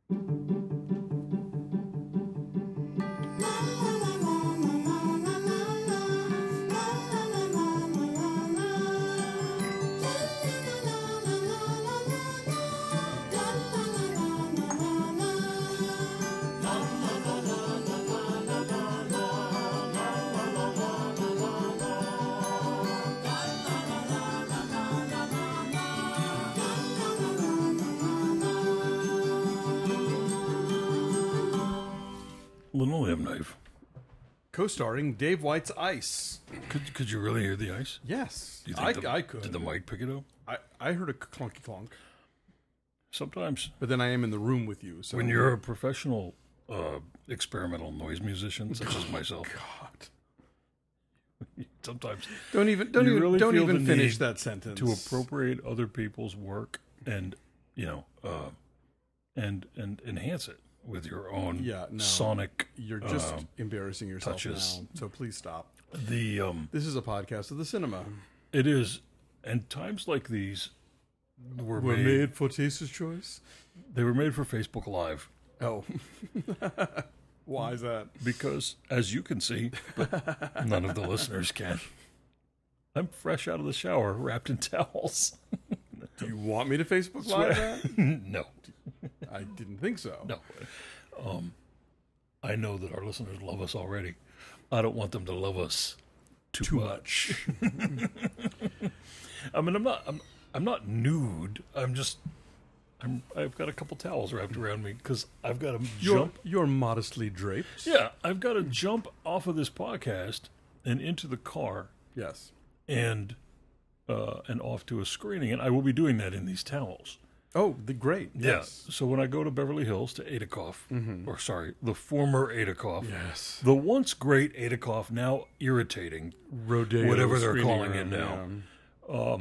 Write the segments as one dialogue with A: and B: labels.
A: Linoleum knife.
B: Co-starring Dave White's Ice.
A: Could you really hear the ice?
B: Yes,
A: Do you think
B: I could.
A: Did the mic pick it up?
B: I heard a clunky clonk,
A: Sometimes.
B: but then I am in the room with you. So
A: When you're a professional experimental noise musician, such as myself,
B: God,
A: sometimes
B: don't even
A: really feel the
B: finish
A: need
B: that sentence.
A: to appropriate other people's work and and enhance it with your own sonic.
B: You're just embarrassing yourself
A: touches.
B: now. So please stop.
A: The
B: This is a podcast of the cinema.
A: It is, and times like these were
B: made for Taster's Choice.
A: They were made for Facebook Live.
B: Oh, why is that?
A: Because, as you can see, but none of the listeners can, I'm fresh out of the shower, wrapped in towels.
B: Do you want me to Facebook Live that?
A: No.
B: I didn't think so.
A: No. I know that our listeners love us already. I don't want them to love us too much. I mean, I'm not nude. I've got a couple towels wrapped around me because I've got to jump.
B: You're modestly draped.
A: Yeah, I've got to jump off of this podcast and into the car.
B: Yes.
A: And off to a screening, and I will be doing that in these towels.
B: Oh, great. Yes.
A: Yeah. So when I go to Beverly Hills to Adikoff, or sorry, the former Adikoff,
B: yes,
A: the once great Adikoff, now irritating
B: Rodeo,
A: whatever they're calling it now.
B: Yeah.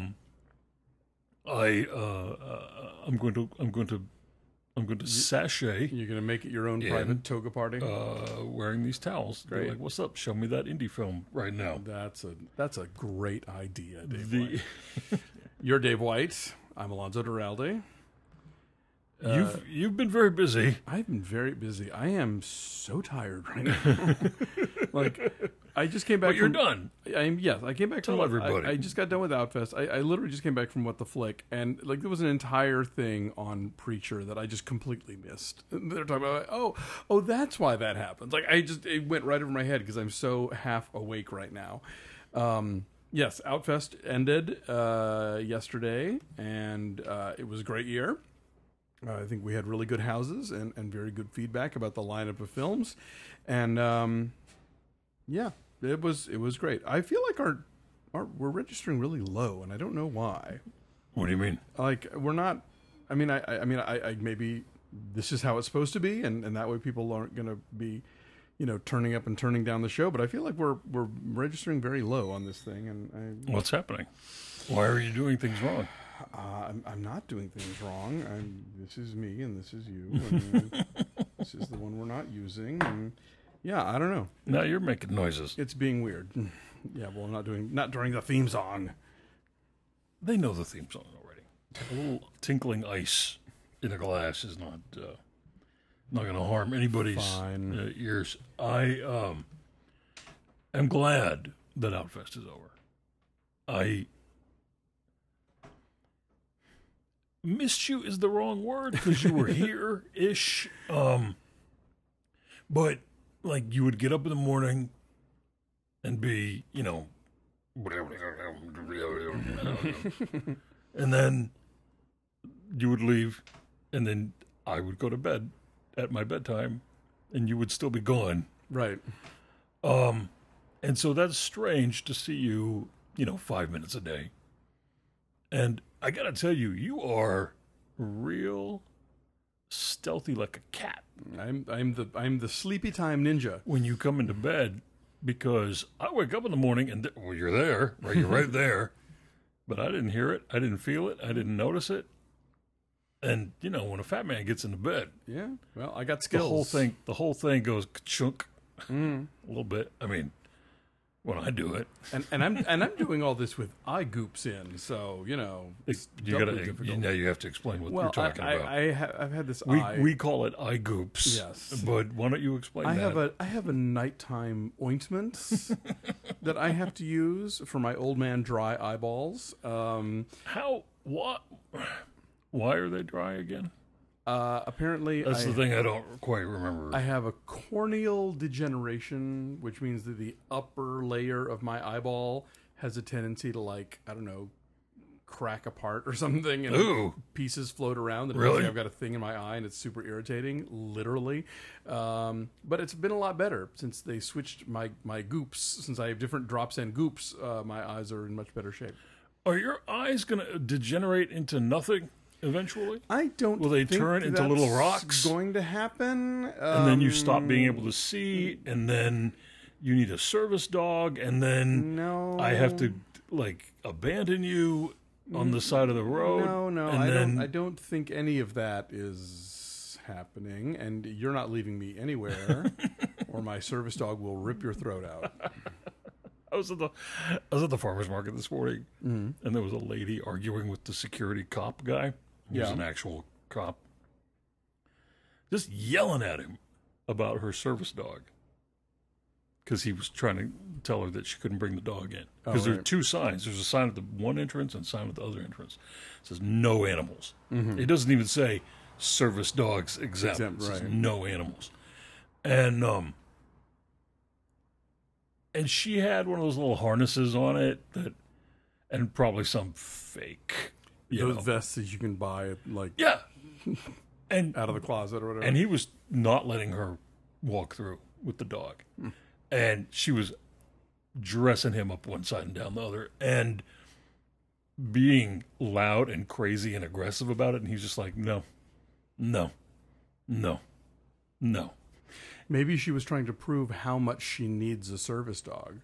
A: I'm going to sashay.
B: You're going to make it your own private toga party.
A: Wearing these towels.
B: Great.
A: Like, what's up? Show me that indie film right now.
B: That's a great idea, Dave White. You're Dave White. I'm Alonzo Duralde.
A: You've been very busy.
B: I've been very busy. I am so tired right now. Like, I just came back.
A: But you're done.
B: I came back.
A: Tell everybody.
B: I just got done with Outfest. I literally just came back from What the Flick, and like there was an entire thing on Preacher that I just completely missed. They're talking about, oh, that's why that happens. Like it went right over my head because I'm so half awake right now. Yes, Outfest ended yesterday, and it was a great year. I think we had really good houses and very good feedback about the lineup of films, and it was great. I feel like we're registering really low, and I don't know why.
A: What do you mean?
B: Like we're not. I mean, I maybe this is how it's supposed to be, and that way people aren't going to be, turning up and turning down the show. But I feel like we're registering very low on this thing, and
A: what's happening? Why are you doing things wrong?
B: I'm not doing things wrong. This is me, and this is you, and this is the one we're not using. And yeah, I don't know.
A: Now you're making noises.
B: It's being weird. Yeah, well, not during the theme song.
A: They know the theme song already. A little tinkling ice in a glass is not going to harm anybody's ears. I am glad that Outfest is over. I missed you is the wrong word because you were here-ish. But like you would get up in the morning and be, and then you would leave, and then I would go to bed at my bedtime, and you would still be gone.
B: Right.
A: And so that's strange to see you, 5 minutes a day. And I gotta tell you, you are real stealthy like a cat.
B: I'm the sleepy time ninja
A: when you come into bed, because I wake up in the morning and you're there, right? You're right there, but I didn't hear it, I didn't feel it, I didn't notice it. And when a fat man gets into bed,
B: yeah, well, I got skills.
A: The whole thing goes ka-chunk a little bit. I mean, when I do it.
B: And I'm doing all this with eye goops in, so it's doubly difficult.
A: Now you have to explain what you're talking about.
B: I've had this
A: we call it eye goops.
B: Yes,
A: but why don't you explain that?
B: I have a nighttime ointment that I have to use for my old man dry eyeballs.
A: Why are they dry again?
B: Apparently,
A: that's the thing I don't quite remember.
B: I have a corneal degeneration, which means that the upper layer of my eyeball has a tendency to, crack apart or something, and pieces float around. And
A: really?
B: I've got a thing in my eye, and it's super irritating, literally. But it's been a lot better since they switched my goops. Since I have different drops and goops, my eyes are in much better shape.
A: Are your eyes going to degenerate into nothing? Eventually,
B: I don't.
A: Will they turn into little rocks?
B: Going to happen,
A: and then you stop being able to see, and then you need a service dog, and then I have to abandon you on the side of the road.
B: No, I don't think any of that is happening, and you're not leaving me anywhere, or my service dog will rip your throat out.
A: I was at the farmer's market this morning, and there was a lady arguing with the security cop guy. He was an actual cop. Just yelling at him about her service dog. Because he was trying to tell her that she couldn't bring the dog in. Because there are two signs. There's a sign at the one entrance and a sign at the other entrance. It says no animals. Mm-hmm. It doesn't even say service dogs exempt. It says no animals. And she had one of those little harnesses on it and probably some fake.
B: Those vests that you can buy
A: and
B: out of the closet or whatever.
A: And he was not letting her walk through with the dog. And she was dressing him up one side and down the other and being loud and crazy and aggressive about it. And he's just like, no.
B: Maybe she was trying to prove how much she needs a service dog.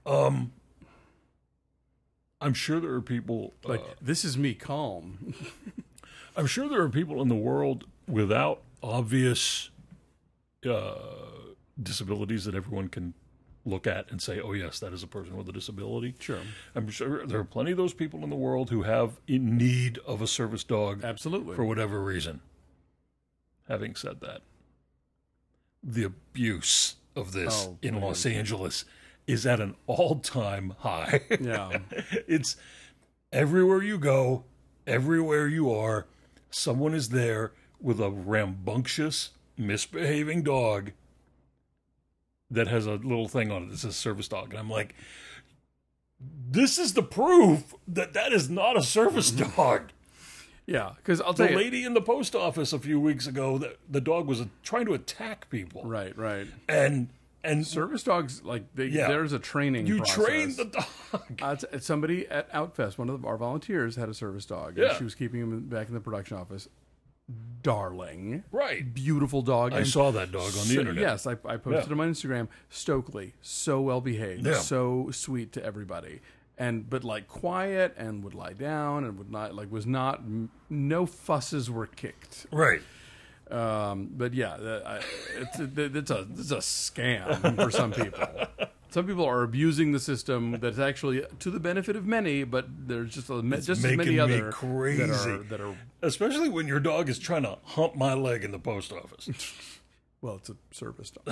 A: I'm sure there are people...
B: this is me calm.
A: I'm sure there are people in the world without obvious disabilities that everyone can look at and say, oh, yes, that is a person with a disability.
B: Sure.
A: I'm sure there are plenty of those people in the world who have in need of a service dog.
B: Absolutely.
A: For whatever reason. Having said that, the abuse of this in Los Angeles is at an all-time high.
B: Yeah.
A: It's everywhere you go, everywhere you are, someone is there with a rambunctious, misbehaving dog that has a little thing on it that says service dog. And I'm like, this is the proof that is not a service dog.
B: Yeah, because I'll tell you.
A: The lady in the post office a few weeks ago, the dog was trying to attack people.
B: Right.
A: And
B: service dogs, there's a training process.
A: You train the dog.
B: Somebody at Outfest, one of our volunteers, had a service dog.
A: Yeah.
B: And she was keeping him back in the production office. Darling.
A: Right.
B: Beautiful dog.
A: I saw that dog on the internet.
B: Yes, I posted him on Instagram. Stokely. So well behaved. Yeah. So sweet to everybody. But quiet and would lie down and would not, was not, no fusses were kicked.
A: Right.
B: But yeah, it's a scam for some people. Some people are abusing the system that's actually to the benefit of many, but there's just as many other
A: crazy
B: that are
A: especially when your dog is trying to hump my leg in the post office.
B: Well, it's a service dog.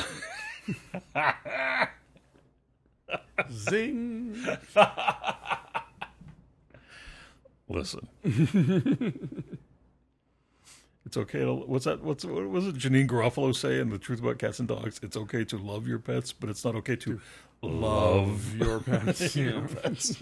B: Zing.
A: Listen. It's okay to what was it Janine Garofalo say in The Truth About Cats and Dogs? It's okay to love your pets, but it's not okay to love
B: your pets.
A: Your pets.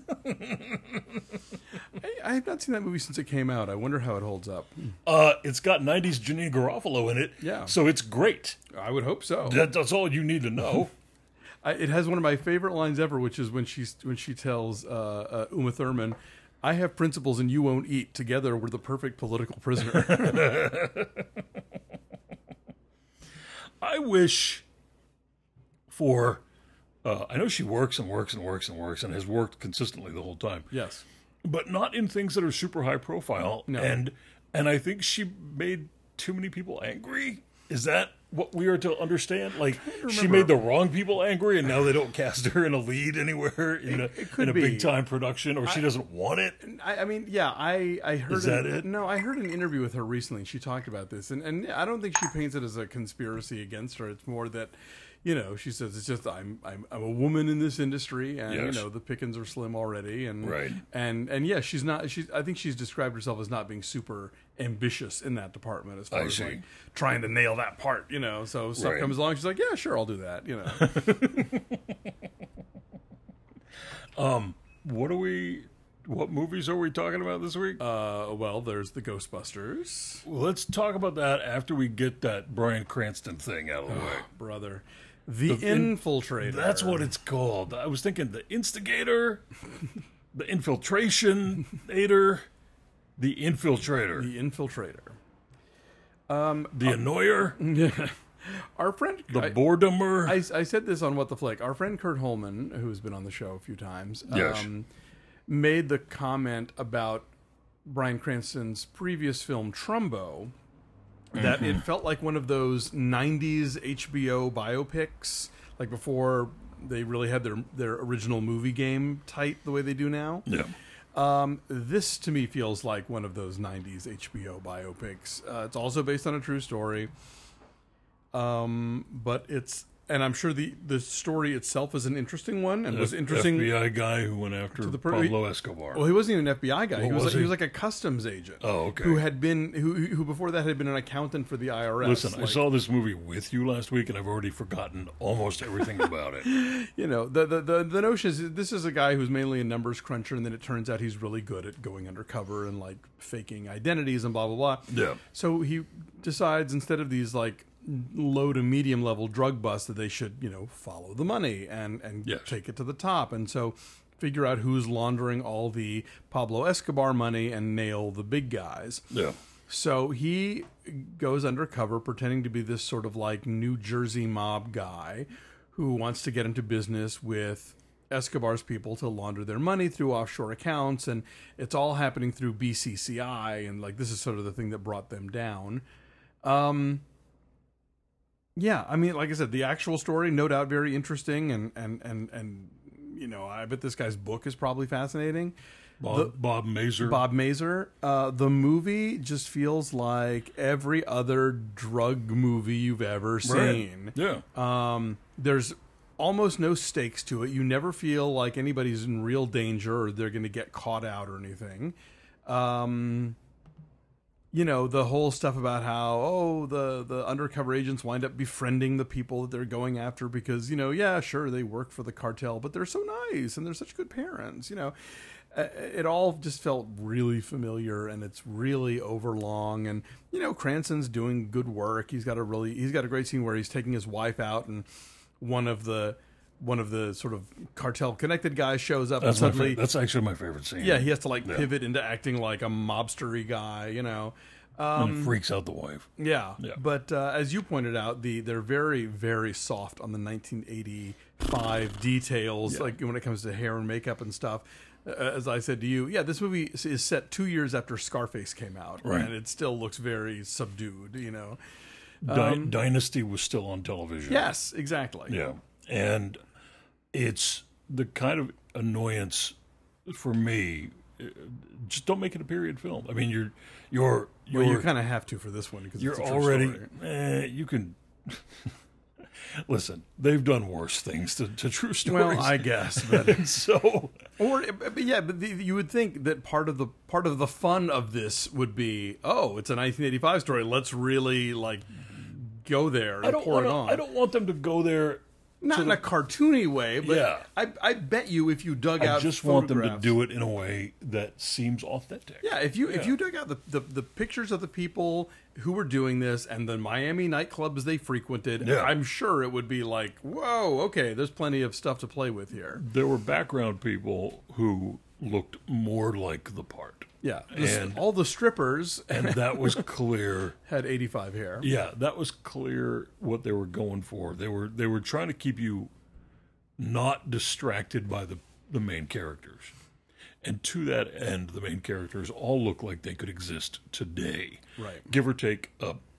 B: I have not seen that movie since it came out. I wonder how it holds up.
A: It's got 90s Janine Garofalo in it.
B: Yeah.
A: So it's great.
B: I would hope so.
A: That's all you need to know.
B: It has one of my favorite lines ever, which is when she tells Uma Thurman, I have principles and you won't eat. Together, we're the perfect political prisoner.
A: I wish for... I know she works and works and works and works and has worked consistently the whole time.
B: Yes.
A: But not in things that are super high profile.
B: No.
A: And I think she made too many people angry. Is that what we are to understand? Like, she made the wrong people angry, and now they don't cast her in a lead anywhere in a big time production, or she doesn't want it.
B: I mean, yeah, I heard.
A: Is that it?
B: No, I heard an interview with her recently. She talked about this, and I don't think she paints it as a conspiracy against her. It's more that, she says it's just I'm a woman in this industry, and the pickings are slim already, and
A: right,
B: and yeah, she's not. I think she's described herself as not being super ambitious in that department as far as like trying to nail that part, So stuff comes along, she's like, yeah, sure, I'll do that,
A: What movies are we talking about this week?
B: Well, there's the Ghostbusters.
A: Well, let's talk about that after we get that Bryan Cranston thing out of the way,
B: brother. The Infiltrator.
A: That's what it's called. I was thinking the Instigator, the Infiltrationator, the Infiltrator.
B: The Infiltrator.
A: The Annoyer.
B: Our friend...
A: The Boredomer.
B: I said this on What the Flick. Our friend Kurt Holman, who's been on the show a few times,
A: yes.
B: Made the comment about Bryan Cranston's previous film, Trumbo, that it felt like one of those 90s HBO biopics, like before they really had their original movie game tight the way they do now.
A: Yeah.
B: This, to me, feels like one of those 90s HBO biopics. It's also based on a true story. But it's... And I'm sure the story itself is an interesting one, and was interesting.
A: FBI guy who went after Pablo Escobar.
B: Well, he wasn't even an FBI guy. He was like a customs agent.
A: Oh, okay.
B: Who had been who before that had been an accountant for the IRS.
A: Listen, I saw this movie with you last week, and I've already forgotten almost everything about it.
B: The notion is this is a guy who's mainly a numbers cruncher, and then it turns out he's really good at going undercover and like faking identities and blah blah blah.
A: Yeah.
B: So he decides instead of these like low to medium level drug busts that they should follow the money and take it to the top, and so figure out who's laundering all the Pablo Escobar money and nail the big guys.
A: Yeah.
B: So he goes undercover pretending to be this sort of like New Jersey mob guy who wants to get into business with Escobar's people to launder their money through offshore accounts, and it's all happening through BCCI, and like this is sort of the thing that brought them down. Yeah, I mean, like I said, the actual story, no doubt, very interesting, and I bet this guy's book is probably fascinating.
A: Bob Mazur.
B: Bob Mazur. The movie just feels like every other drug movie you've ever seen.
A: Right. Yeah.
B: There's almost no stakes to it. You never feel like anybody's in real danger or they're going to get caught out or anything. The whole stuff about how, the undercover agents wind up befriending the people that they're going after because, sure, they work for the cartel, but they're so nice and they're such good parents, It all just felt really familiar, and it's really overlong. And, Cranston's doing good work. He's got a great scene where he's taking his wife out, and one of the sort of cartel connected guys shows up, and suddenly
A: that's actually my favorite scene.
B: Yeah, he has to pivot into acting like a mobstery guy,
A: and it freaks out the wife.
B: Yeah. But as you pointed out, they're very, very soft on the 1985 details, like when it comes to hair and makeup and stuff. As I said to you, this movie is set 2 years after Scarface came out,
A: right,
B: and it still looks very subdued.
A: Dynasty was still on television.
B: Yes, exactly.
A: Yeah, and it's the kind of annoyance for me. Just don't make it a period film. I mean, you
B: kind of have to for this one because
A: you're already. You can. Listen, they've done worse things to true stories.
B: Well, I guess, but
A: so
B: you would think that part of the fun of this would be, it's a 1985 story. Let's really go there and pour it on.
A: I don't want them to go there.
B: Not in a cartoony way, but I bet you if you dug out,
A: I just want them to do it in a way that seems authentic.
B: Yeah, if you dug out the pictures of the people who were doing this and the Miami nightclubs they frequented, I'm sure it would be like, whoa, okay, there's plenty of stuff to play with here.
A: There were background people who looked more like the part.
B: Yeah, and all the strippers,
A: and that was clear,
B: had 85 hair.
A: Yeah, that was clear what they were going for. They were trying to keep you not distracted by the main characters, and to that end, the main characters all look like they could exist today,
B: right?
A: Give or take a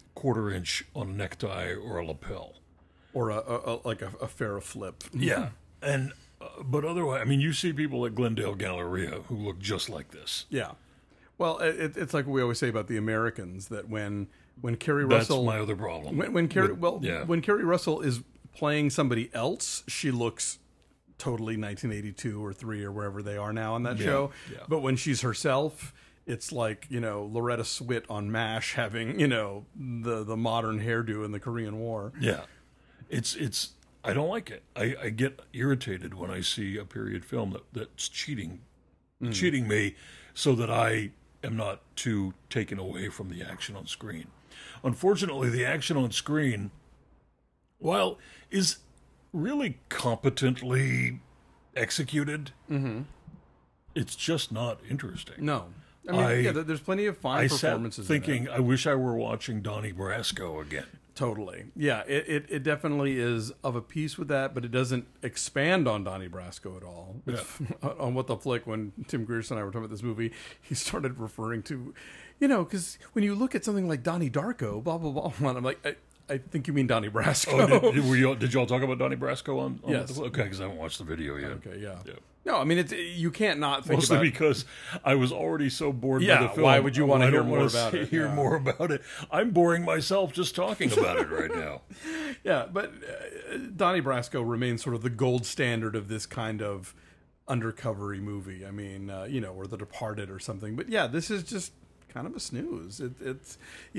A: quarter-inch on a necktie or a lapel.
B: Or like a Farrah flip.
A: Yeah. And but otherwise, I mean, you see people at Glendale Galleria who look just like this.
B: Yeah. Well, it's like we always say about the Americans, that when Kerry Russell...
A: That's my other problem.
B: When Kerry Russell is playing somebody else, she looks totally 1982 or 3 or wherever they are now on that show. Yeah. But when she's herself, it's like, Loretta Swit on MASH having, the modern hairdo in the Korean War.
A: Yeah. It's I don't like it. I get irritated when I see a period film that's cheating me so that I am not too taken away from the action on screen. Unfortunately, the action on screen, while is really competently executed, it's just not interesting.
B: No. I mean, there's plenty of fine performances.
A: I sat thinking, I wish I were watching Donnie Brasco again.
B: Totally. Yeah, it definitely is of a piece with that, but it doesn't expand on Donnie Brasco at all.
A: Yeah.
B: On What the Flick, when Tim Grierson and I were talking about this movie, he started referring to, because when you look at something like Donnie Darko, blah, blah, blah, and I'm like, I think you mean Donnie Brasco.
A: Oh, did y'all talk about Donnie Brasco on
B: yes.
A: Okay, because I haven't watched the video yet.
B: Okay, yeah. No, I mean, you can't not think
A: Mostly
B: about it.
A: because I was already so bored by the film.
B: Why would you want to hear more about it?
A: Hear more about it. I'm boring myself just talking about it right now.
B: Yeah, but Donnie Brasco remains sort of the gold standard of this kind of undercover-y movie. I mean, or The Departed or something. But yeah, this is just kind of a snooze. It's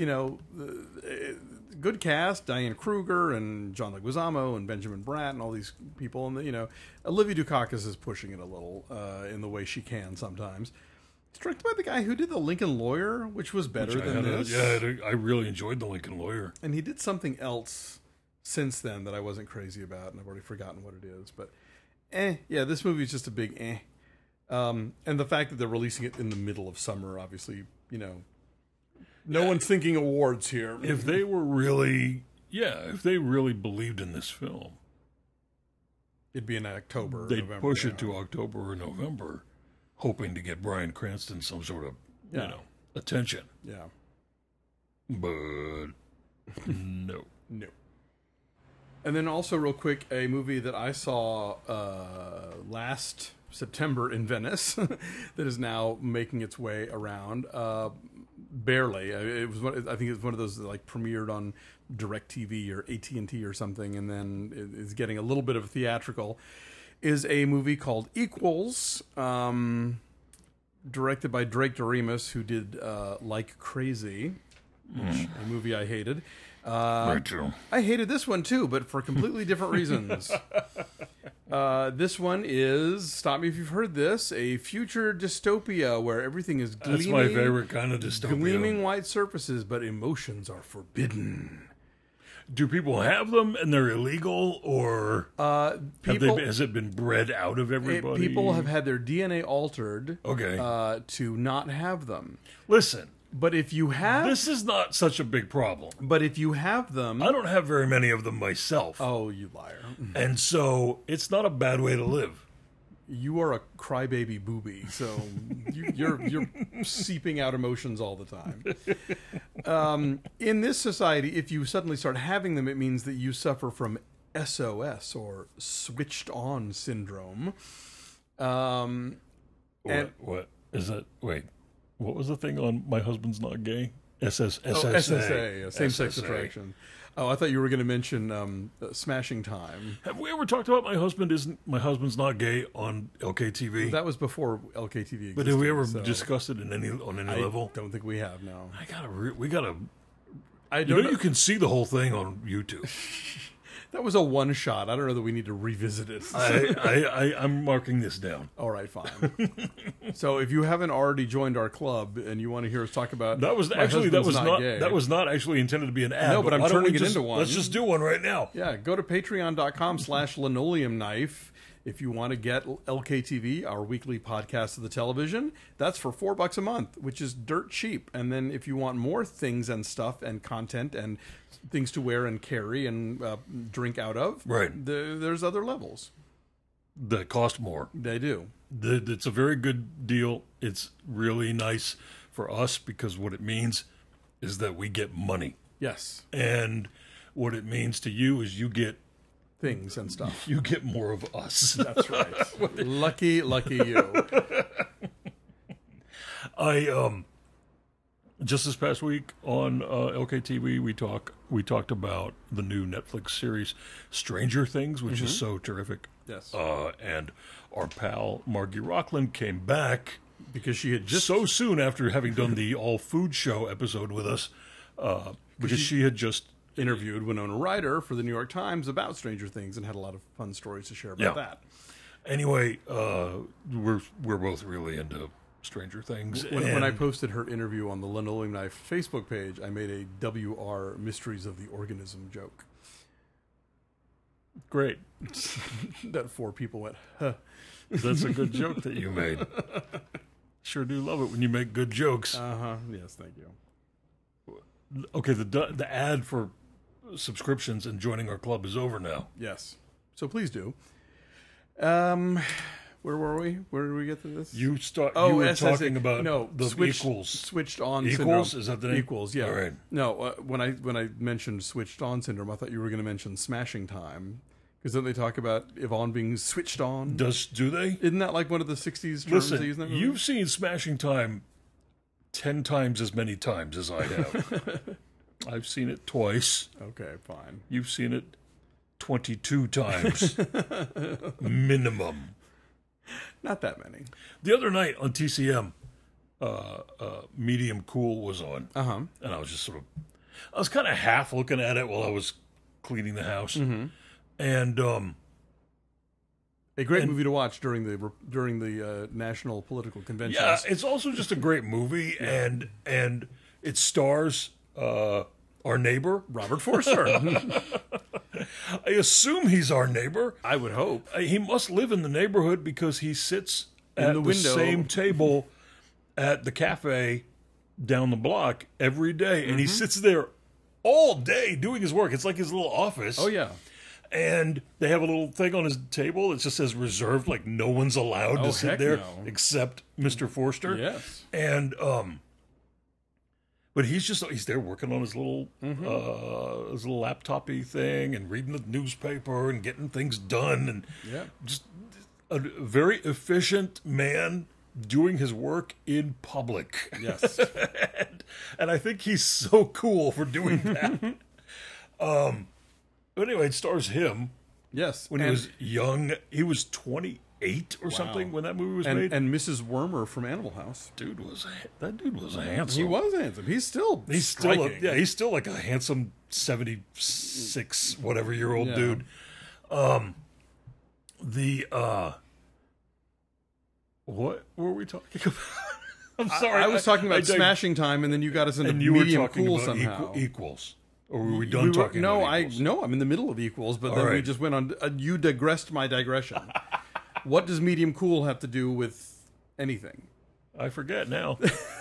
B: good cast, Diane Kruger and John Leguizamo and Benjamin Bratt and all these people, and Olivia Dukakis is pushing it a little in the way she can sometimes. It's directed by the guy who did The Lincoln Lawyer, which was better than this.
A: I really enjoyed The Lincoln Lawyer,
B: and he did something else since then that I wasn't crazy about, and I've already forgotten what it is. But this movie is just a big and the fact that they're releasing it in the middle of summer, obviously. No one's thinking awards here.
A: If they were really, if they really believed in this film,
B: it'd be in October.
A: They'd push it to October or November, hoping to get Bryan Cranston some sort of, attention.
B: Yeah.
A: But no.
B: No. And then also, real quick, a movie that I saw last September in Venice that is now making its way around. Barely. I think it was one of those that like premiered on DirecTV or AT&T or something, and then is getting a little bit of a theatrical. Is a movie called Equals, directed by Drake Doremus, who did Like Crazy, a movie I hated.
A: Rachel.
B: I hated this one too, but for completely different reasons. This one is, stop me if you've heard this, a future dystopia where everything is gleaming.
A: That's my favorite kind of dystopia.
B: Gleaming white surfaces, but emotions are forbidden.
A: Do people have them and they're illegal, or has it been bred out of everybody?
B: People have had their DNA altered to not have them.
A: Listen.
B: But if you have...
A: This is not such a big problem.
B: But if you have them...
A: I don't have very many of them myself.
B: Oh, you liar.
A: And so it's not a bad way to live.
B: You are a crybaby booby, so you're seeping out emotions all the time. In this society, if you suddenly start having them, it means that you suffer from SOS, or switched on syndrome.
A: What is that? Wait. What was the thing on My Husband's Not Gay? SSA,
B: same-sex attraction. Oh, I thought you were going to mention Smashing Time.
A: Have we ever talked about My Husband's Not Gay on LKTV?
B: That was before LKTV existed.
A: But have we ever discussed it on any level?
B: I don't think we have, no.
A: We gotta. You can see the whole thing on YouTube.
B: That was a one shot. I don't know that we need to revisit it.
A: I'm marking this down.
B: All right, fine. So if you haven't already joined our club and you want to hear us talk about
A: that was not actually intended to be an ad.
B: No, but I'm turning it into one.
A: Let's just do one right now.
B: Yeah, go to patreon.com/linoleumknife if you want to get LKTV, our weekly podcast of the television. That's for $4 a month, which is dirt cheap. And then if you want more things and stuff and content and things to wear and carry and drink out of,
A: right?
B: There's other levels
A: that cost more.
B: They do.
A: It's a very good deal. It's really nice for us because what it means is that we get money.
B: Yes.
A: And what it means to you is you get
B: things and stuff.
A: You get more of us.
B: That's right. Lucky you.
A: I just this past week on LKTV we talked about the new Netflix series Stranger Things, which is so terrific.
B: Yes.
A: And our pal Margie Rockland came back
B: because she had just
A: so soon after having done the All Food Show episode with us, because she had just
B: interviewed Winona Ryder for the New York Times about Stranger Things and had a lot of fun stories to share about that.
A: Anyway, we're both really into Stranger Things.
B: When I posted her interview on the Linoleum Knife Facebook page, I made a WR Mysteries of the Organism joke.
A: Great.
B: That 4 people went, huh.
A: That's a good joke that you made. Sure do love it when you make good jokes.
B: Uh-huh. Yes, thank you.
A: Okay, the ad for subscriptions and joining our club is over now.
B: Yes. So please do. Where were we? Where did we get to this?
A: You were talking about the equals.
B: Switched on
A: equals?
B: syndrome.
A: Is that the name?
B: Equals, yeah.
A: All right.
B: No, when I mentioned switched on syndrome, I thought you were going to mention smashing time. Because then they talk about Yvonne being switched on.
A: Do they?
B: Isn't that like one of the 60s terms they use?
A: Listen, you've seen Smashing Time 10 times as many times as I have. I've seen it twice.
B: Okay, fine.
A: You've seen it 22 times. Minimum.
B: Not that many.
A: The other night on TCM, Medium Cool was on.
B: Uh-huh.
A: And I was I was kind of half looking at it while I was cleaning the house.
B: Mm-hmm.
A: And
B: a great movie to watch during the national political conventions.
A: Yeah, it's also just a great movie, and it stars our neighbor
B: Robert Forster.
A: I assume he's our neighbor.
B: I would hope
A: he must live in the neighborhood because he sits at the same table at the cafe down the block every day, and he sits there all day doing his work. It's like his little office.
B: Oh yeah.
A: And they have a little thing on his table. It just says reserved, like no one's allowed to sit there except Mr. Forster.
B: Yes.
A: And but he's there working on his little laptop-y thing and reading the newspaper and getting things done, and just a very efficient man doing his work in public.
B: Yes.
A: and I think he's so cool for doing that. But anyway, it stars him.
B: Yes.
A: When he was young. He was 28 or something when that movie was made.
B: And Mrs. Wormer from Animal House.
A: That dude was handsome.
B: He was handsome. He's still striking.
A: He's still like a handsome 76 whatever year old dude. What were we talking about? I'm sorry.
B: I was talking about Smashing Time, and then you got us into Medium Cool somehow.
A: Equals. Or were we done talking about Equals?
B: No, I'm in the middle of Equals, but then we just went on. You digressed my digression. What does Medium Cool have to do with anything?
A: I forget now.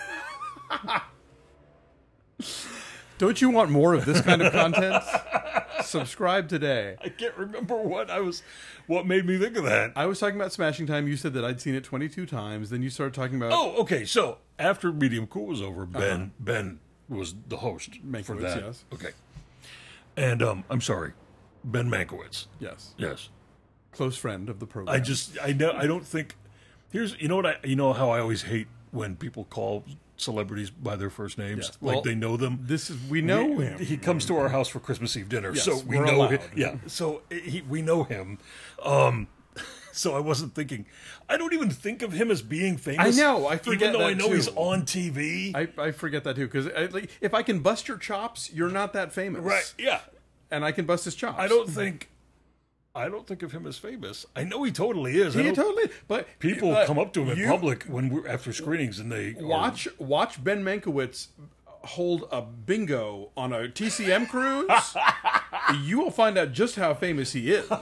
B: Don't you want more of this kind of content? Subscribe today.
A: I can't remember what made me think of that.
B: I was talking about Smashing Time. You said that I'd seen it 22 times. Then you started talking about...
A: Oh, okay. So after Medium Cool was over, Ben was the host for that.
B: Yes.
A: Okay. And I'm sorry, Ben Mankiewicz.
B: Yes.
A: Yes.
B: Close friend of the program.
A: I don't think... You know how I always hate when people call celebrities by their first names, like they know them.
B: We know him.
A: He comes to our house for Christmas Eve dinner,
B: yes,
A: so we know him. Yeah, so we know him. So I wasn't thinking. I don't even think of him as being famous.
B: I know. I forget
A: even though I know
B: too.
A: He's on TV.
B: I forget that too because if I can bust your chops, you're not that famous,
A: right? Yeah,
B: and I can bust his chops.
A: I don't think of him as famous. I know he totally is.
B: He totally. But
A: people come up to him in public after screenings, and they
B: watch Ben Mankiewicz hold a bingo on a TCM cruise. You will find out just how famous he is.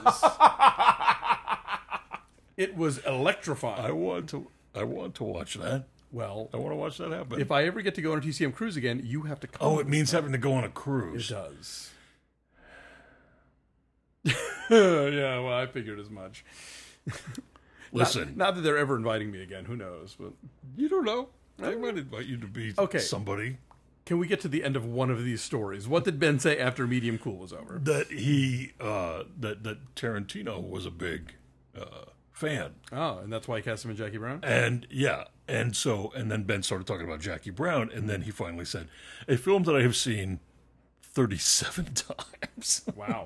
B: It was electrifying.
A: I want to watch that.
B: Well,
A: I want to watch that happen.
B: If I ever get to go on a TCM cruise again, you have to come.
A: Oh, it means having to go on a cruise.
B: It does. Yeah, well, I figured as much.
A: Listen.
B: Not that they're ever inviting me again. Who knows? But
A: you don't know. They might invite you to be somebody.
B: Can we get to the end of one of these stories? What did Ben say after Medium Cool was over?
A: That he that Tarantino was a big fan.
B: Oh, and that's why he cast him in Jackie Brown?
A: And yeah, and then Ben started talking about Jackie Brown, and then he finally said, "A film that I have seen 37 times."
B: Wow.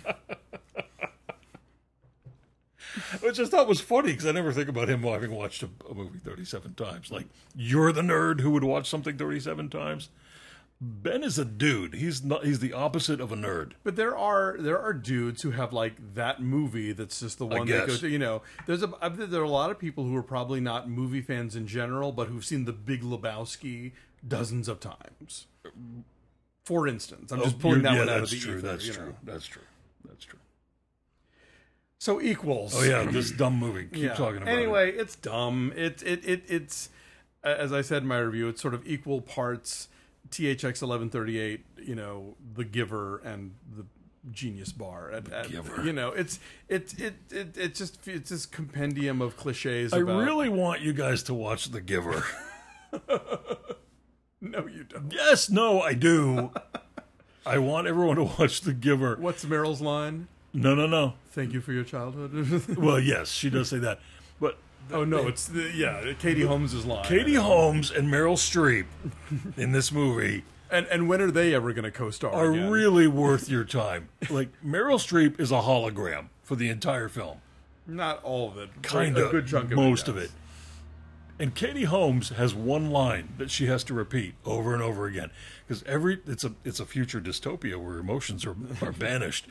A: Which I thought was funny, because I never think about him having watched a movie 37 times. Like, you're the nerd who would watch something 37 times? Ben is a dude. He's the opposite of a nerd.
B: But there are dudes who have like that movie that's just the one that goes to, you know, there are a lot of people who are probably not movie fans in general, but who've seen The Big Lebowski dozens of times. For instance, I'm just pulling that one out of the ether.
A: That's true.
B: So Equals.
A: Oh yeah, this dumb movie. Keep talking about it.
B: Anyway, it's dumb. It's as I said in my review, it's sort of equal parts THX 1138, you know, The Giver and the Genius Bar.
A: Giver.
B: You know, it's just this compendium of cliches.
A: I really want you guys to watch The Giver.
B: No, you don't.
A: Yes, no, I do. I want everyone to watch The Giver.
B: What's Meryl's line?
A: No.
B: Thank you for your childhood.
A: Well, yes, she does say that, but
B: it's Katie Holmes' line.
A: Katie Holmes and Meryl Streep in this movie,
B: and when are they ever going to co-star?
A: Are
B: again?
A: really worth your time. Like, Meryl Streep is a hologram for the entire film.
B: Not all of it,
A: Kind of,
B: a good chunk of
A: most
B: it,
A: of it. And Katie Holmes has one line that she has to repeat over and over again, because it's a future dystopia where emotions are banished,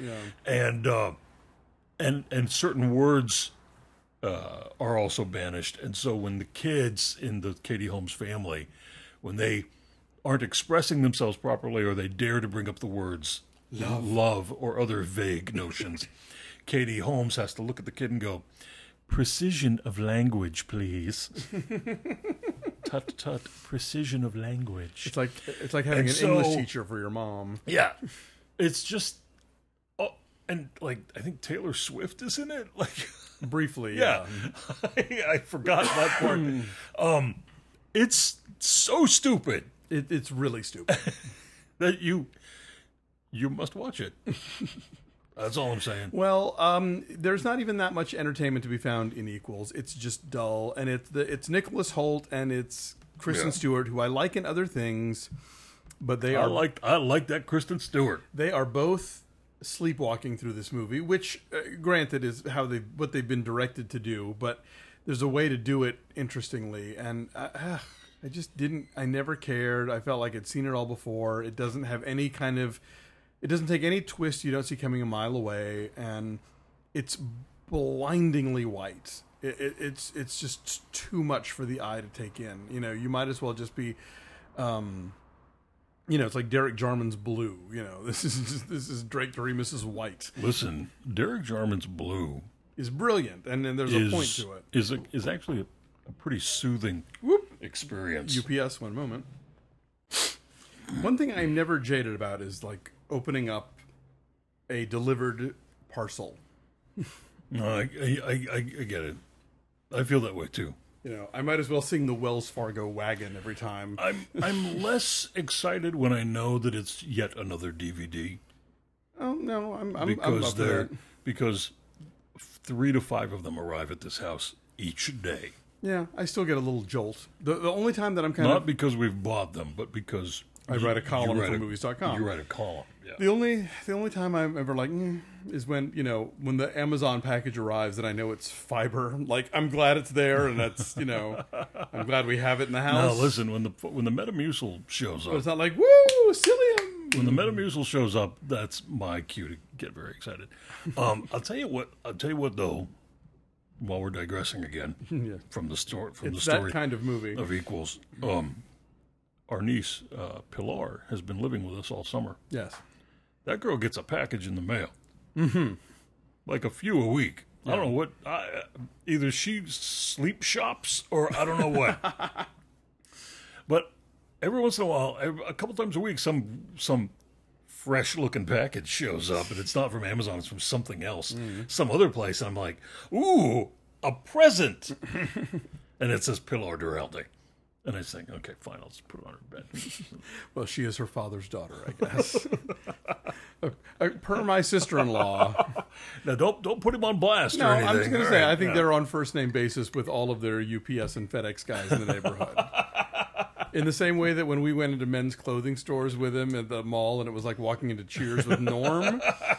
A: and certain words are also banished. And so when the kids in the Katie Holmes family, when they aren't expressing themselves properly, or they dare to bring up the words love or other vague notions, Katie Holmes has to look at the kid and go, "Precision of language, please." Tut tut, precision of language.
B: It's like having an English teacher for your mom.
A: Yeah, it's just, and like I think Taylor Swift is in it. Like
B: briefly,
A: yeah. I forgot that part. It's so stupid.
B: It's really stupid
A: that you must watch it. That's all I'm saying.
B: Well, there's not even that much entertainment to be found in Equals. It's just dull, and it's Nicholas Hoult and it's Kristen Stewart, who I like in other things, but I
A: like that Kristen Stewart.
B: They are both sleepwalking through this movie, which, granted, is what they've been directed to do, but there's a way to do it interestingly, and I just didn't. I never cared. I felt like I'd seen it all before. It doesn't have any kind of. It doesn't take any twist you don't see coming a mile away, and it's blindingly white. It's just too much for the eye to take in. You know, you might as well just be, it's like Derek Jarman's Blue. You know, this is Drake Doremus's White.
A: Listen, Derek Jarman's Blue
B: is brilliant, and then there's a point to it.
A: Is actually a pretty soothing experience.
B: UPS, one moment. One thing I'm never jaded about is like opening up a delivered parcel.
A: No, I get it. I feel that way too.
B: You know, I might as well sing the Wells Fargo wagon every time.
A: I'm less excited when I know that it's yet another DVD.
B: Oh no, I'm
A: because 3 to 5 of them arrive at this house each day.
B: Yeah, I still get a little jolt. The only time that I'm
A: not because we've bought them, but because
B: I write a column for movies.com.
A: You write a column. Yeah.
B: The only time I'm ever like is when when the Amazon package arrives and I know it's fiber. Like, I'm glad it's there, and that's I'm glad we have it in the house.
A: No, listen, when the Metamucil shows up,
B: but it's not like woo psyllium.
A: When the Metamucil shows up, that's my cue to get very excited. I'll tell you what though. While we're digressing again from the story,
B: that kind of movie
A: of Equals, our niece Pilar has been living with us all summer.
B: Yes,
A: that girl gets a package in the mail, like a few a week. Yeah. I don't know what. Either she sleep shops or I don't know what. But every once in a while, a couple times a week, some fresh-looking package shows up, and it's not from Amazon, it's from something else, some other place, and I'm like, ooh, a present! And it says Pilar Duralde. And I think, okay, fine, I'll just put it on her bed.
B: Well, she is her father's daughter, I guess. Per my sister-in-law.
A: Now, don't put him on blast
B: No,
A: or anything.
B: I'm just going to
A: All
B: say,
A: right,
B: I think they're on first name basis with all of their UPS and FedEx guys in the neighborhood. In the same way that when we went into men's clothing stores with him at the mall and it was like walking into Cheers with Norm,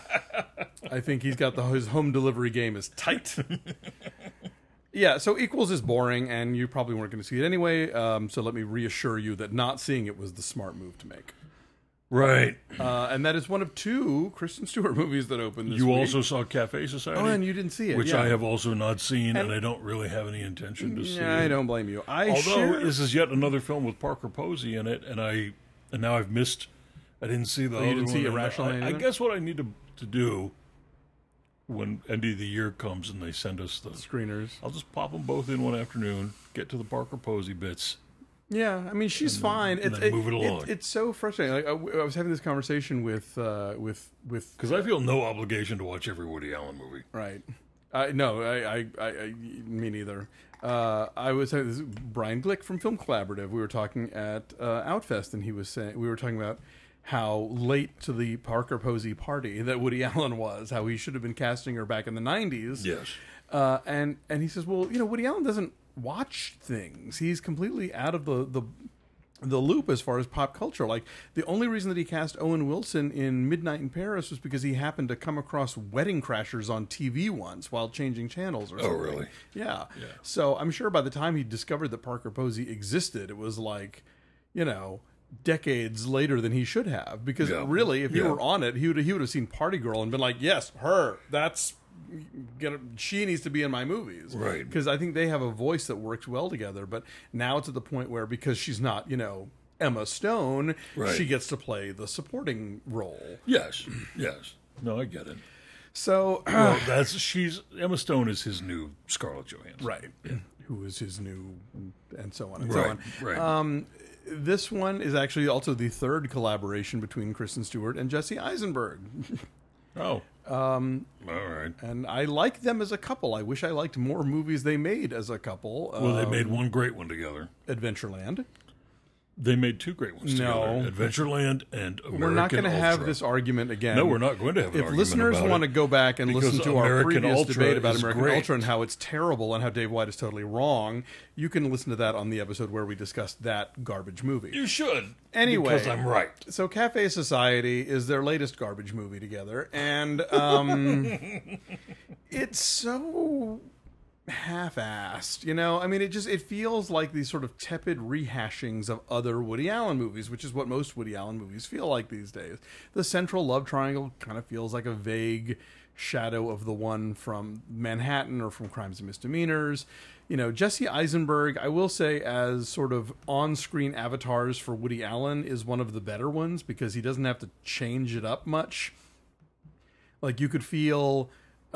B: I think he's got his home delivery game is tight. Yeah, so Equals is boring, and you probably weren't going to see it anyway, so let me reassure you that not seeing it was the smart move to make.
A: Right.
B: And that is one of 2 Kristen Stewart movies that opened this week.
A: You also saw Cafe Society?
B: Oh, and you didn't see it,
A: which
B: yeah.
A: I have also not seen, and I don't really have any intention to see it.
B: I don't blame you.
A: Although this is yet another film with Parker Posey in it, and now I've missed. I didn't see the other one.
B: You didn't see Irrational Man
A: I
B: either?
A: guess what I need to do when end of the year comes and they send us the
B: screeners,
A: I'll just pop them both in one afternoon, get to the Parker Posey bits.
B: Yeah, I mean, she's fine.
A: And then move it along.
B: It's so frustrating. Like I was having this conversation with
A: because I feel no obligation to watch every Woody Allen movie.
B: Right. No, me neither. I was having this Brian Glick from Film Collaborative. We were talking at Outfest, and we were talking about how late to the Parker Posey party that Woody Allen was. How he should have been casting her back in the 90s.
A: Yes.
B: And he says, well, Woody Allen doesn't watch things. He's completely out of the loop as far as pop culture. Like, the only reason that he cast Owen Wilson in Midnight in Paris was because he happened to come across Wedding Crashers on TV once while changing channels or something.
A: Oh, really?
B: Yeah. So I'm sure by the time he discovered that Parker Posey existed, it was like, decades later than he should have. Because really, if he were on it, he would have seen Party Girl and been like, yes, her. She needs to be in my movies.
A: Right.
B: Because I think they have a voice that works well together. But now it's at the point where, because she's not, Emma Stone, she gets to play the supporting role.
A: Yes. No, I get it.
B: So
A: Emma Stone is his new Scarlett Johansson.
B: Right. Yeah. Who is his new, and so on and so on.
A: Right.
B: This one is actually also the third collaboration between Kristen Stewart and Jesse Eisenberg.
A: Oh. All right.
B: And I like them as a couple. I wish I liked more movies they made as a couple.
A: Well, they made one great one together.
B: Adventureland.
A: They made 2 great ones together. Adventureland and American
B: We're not going to
A: Ultra.
B: have this argument again.
A: No, we're not going to have an argument.
B: If listeners want to go back and listen to our previous debate about American Ultra and how it's terrible and how Dave White is totally wrong, you can listen to that on the episode where we discussed that garbage movie.
A: You should.
B: Anyway.
A: Because I'm right.
B: So Cafe Society is their latest garbage movie together. And it's so half-assed, I mean, it feels like these sort of tepid rehashings of other Woody Allen movies, which is what most Woody Allen movies feel like these days. The central love triangle kind of feels like a vague shadow of the one from Manhattan or from Crimes and Misdemeanors. Jesse Eisenberg, I will say, as sort of on-screen avatars for Woody Allen, is one of the better ones because he doesn't have to change it up much. Like, you could feel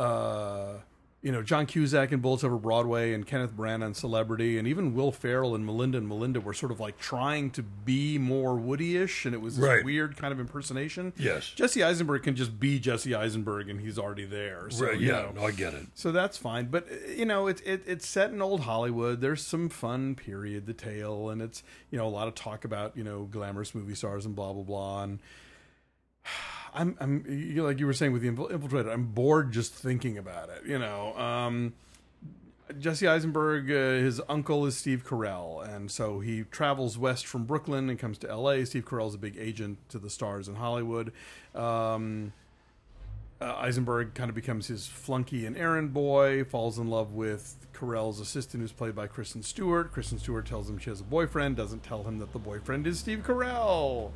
B: John Cusack in Bullets Over Broadway and Kenneth Branagh in Celebrity, and even Will Ferrell in Melinda were sort of like trying to be more Woody-ish, and it was this weird kind of impersonation.
A: Yes.
B: Jesse Eisenberg can just be Jesse Eisenberg, and he's already there. So,
A: no, I get it.
B: So that's fine. But, it's set in old Hollywood. There's some fun period detail, and it's, a lot of talk about, glamorous movie stars and blah, blah, blah, and I'm like you were saying with the Infiltrator, I'm bored just thinking about it. Jesse Eisenberg, his uncle is Steve Carell, and so he travels west from Brooklyn and comes to L.A. Steve Carell's a big agent to the stars in Hollywood. Eisenberg kind of becomes his flunky and errand boy, falls in love with Carell's assistant, who's played by Kristen Stewart. Kristen Stewart tells him she has a boyfriend, doesn't tell him that the boyfriend is Steve Carell.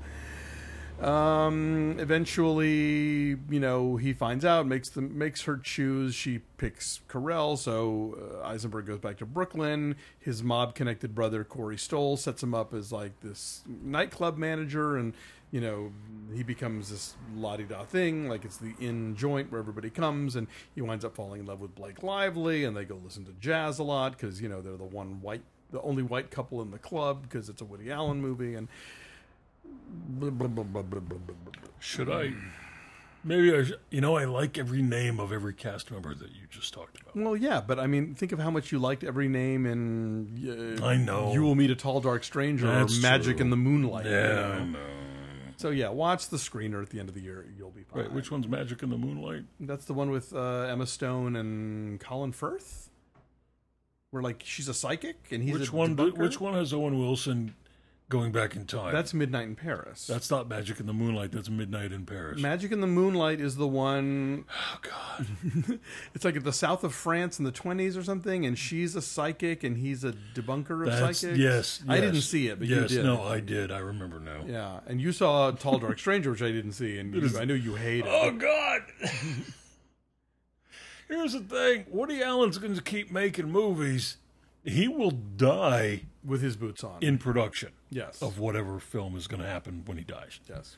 B: Eventually, he finds out, makes her choose. She picks Carell, so Eisenberg goes back to Brooklyn. His mob-connected brother, Corey Stoll, sets him up as like this nightclub manager, and he becomes this la-di-da thing, like it's the inn joint where everybody comes, and he winds up falling in love with Blake Lively, and they go listen to jazz a lot because they're the only white couple in the club because it's a Woody Allen movie, and.
A: Should I Maybe I like every name of every cast member that you just talked about.
B: Well, yeah, but I mean, think of how much you liked every name in
A: I know.
B: You Will Meet a Tall Dark Stranger
A: That's
B: or Magic
A: true.
B: in the Moonlight.
A: Yeah, I know.
B: So yeah, watch the screener at the end of the year. You'll be fine.
A: Wait, which one's Magic in the Moonlight?
B: That's the one with Emma Stone and Colin Firth, where like she's a psychic and he's
A: Which
B: a
A: one?
B: debunker?
A: Which one has Owen Wilson going back in time?
B: That's Midnight in Paris.
A: That's not Magic in the Moonlight. That's Midnight in Paris.
B: Magic in the Moonlight is the one.
A: Oh God!
B: It's like at the south of France in the 1920s or something, and she's a psychic and he's a debunker of psychics.
A: Yes,
B: I didn't see it, but
A: yes,
B: you did.
A: No, I did. I remember now.
B: Yeah, and you saw Tall Dark Stranger, which I didn't see, and I knew you hated.
A: Oh God! Here's the thing: Woody Allen's going to keep making movies. He will die
B: with his boots on
A: in production.
B: Yes,
A: of whatever film is going to happen when he dies.
B: Yes.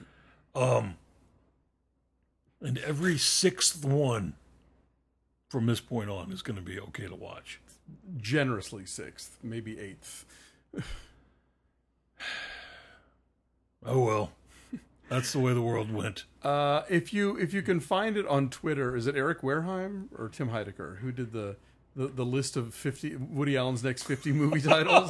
A: And every sixth one from this point on is going to be okay to watch.
B: Generously sixth, maybe eighth.
A: Oh well, that's the way the world went.
B: If you can find it on Twitter, is it Eric Wareheim or Tim Heidecker who did the list of 50 Woody Allen's next 50 movie titles?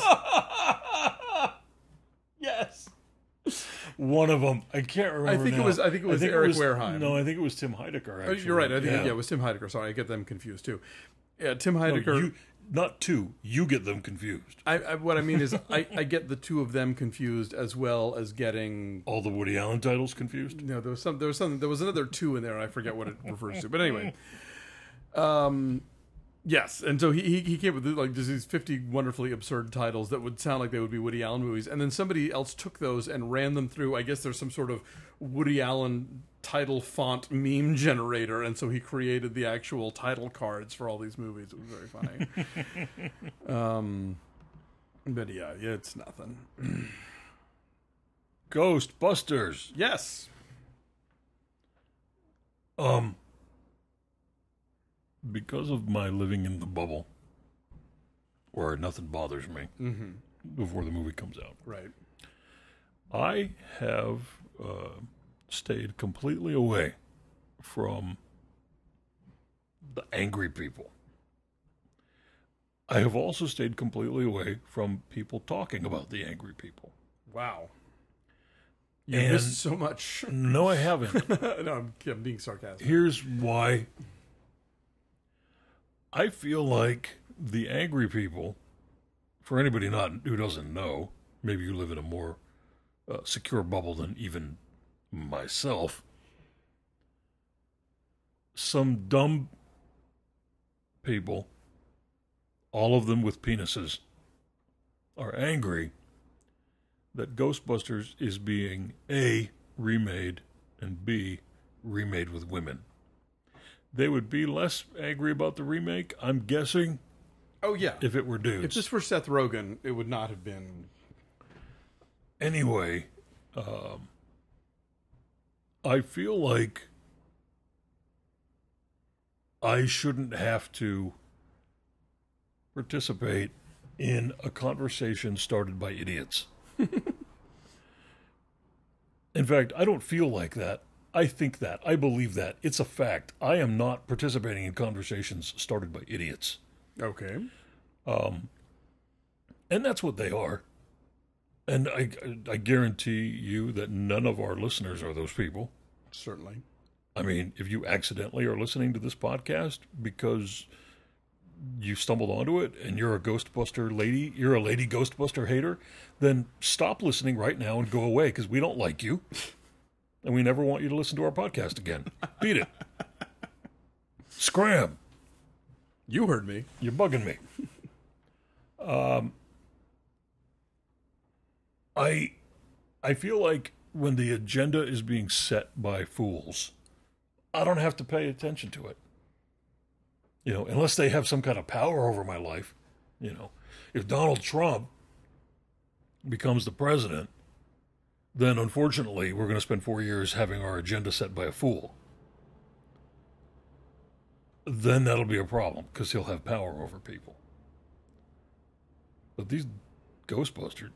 A: Yes. One of them. I can't remember.
B: I think it was Eric Wareheim.
A: No, I think it was Tim Heidecker. Actually.
B: You're right. I think it was Tim Heidecker. Sorry, I get them confused too. Yeah, Tim Heidecker.
A: No, not two. You get them confused.
B: What I mean is, I get the two of them confused as well as getting
A: all the Woody Allen titles confused.
B: No, there was another two in there. I forget what it refers to, but anyway. Yes, and so he came with like these 50 wonderfully absurd titles that would sound like they would be Woody Allen movies, and then somebody else took those and ran them through. I guess there's some sort of Woody Allen title font meme generator, and so he created the actual title cards for all these movies. It was very funny. But yeah, it's nothing.
A: Ghostbusters.
B: Yes.
A: Because of my living in the bubble, where nothing bothers me before the movie comes out.
B: Right.
A: I have stayed completely away from the angry people. I have also stayed completely away from people talking about the angry people.
B: Wow. You missed so much.
A: No, I haven't.
B: No, I'm being sarcastic.
A: Here's why. I feel like the angry people, for anybody who doesn't know, maybe you live in a more secure bubble than even myself, some dumb people, all of them with penises, are angry that Ghostbusters is being A, remade, and B, remade with women. They would be less angry about the remake, I'm guessing.
B: Oh, yeah.
A: If it were dudes.
B: If this were Seth Rogen, it would not have been.
A: Anyway, I feel like I shouldn't have to participate in a conversation started by idiots. In fact, I don't feel like that. I think that. I believe that. It's a fact. I am not participating in conversations started by idiots.
B: Okay.
A: And that's what they are. And I guarantee you that none of our listeners are those people.
B: Certainly.
A: I mean, if you accidentally are listening to this podcast because you stumbled onto it and you're a Ghostbuster lady, you're a lady Ghostbuster hater, then stop listening right now and go away because we don't like you. And we never want you to listen to our podcast again. Beat it. Scram.
B: You heard me.
A: You're bugging me. I feel like when the agenda is being set by fools, I don't have to pay attention to it. You know, unless they have some kind of power over my life. You know, if Donald Trump becomes the president, then unfortunately we're going to spend 4 years having our agenda set by a fool. Then that'll be a problem because he'll have power over people. But these Ghostbuster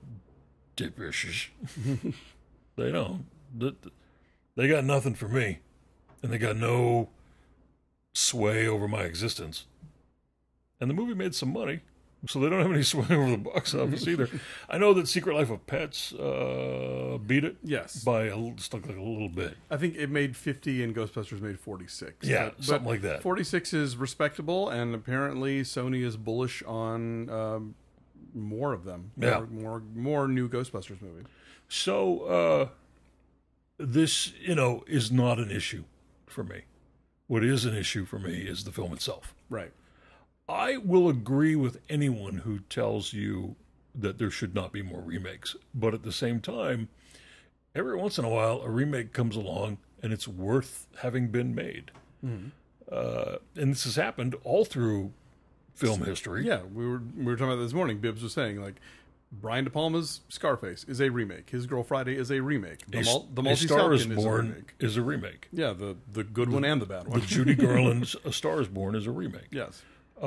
A: dippishes, they don't. They got nothing for me. and they got no sway over my existence. And the movie made some money, so they don't have any sway over the box office either. I know that Secret Life of Pets beat it,
B: Yes,
A: by stuck like a little bit.
B: I think it made 50 and Ghostbusters made 46.
A: Yeah, something like that.
B: 46 is respectable, and apparently Sony is bullish on more of them.
A: Yeah.
B: More new Ghostbusters movies.
A: So this, is not an issue for me. What is an issue for me is the film itself.
B: Right.
A: I will agree with anyone who tells you that there should not be more remakes. But at the same time, every once in a while, a remake comes along and it's worth having been made. Mm-hmm. And this has happened all through film history.
B: Yeah, we were talking about this morning. Bibbs was saying, like, Brian De Palma's Scarface is a remake. His Girl Friday is a remake.
A: The Star is Born is a remake.
B: Yeah, the good one and the bad one.
A: The Judy Garland's A Star is Born is a remake.
B: Yes.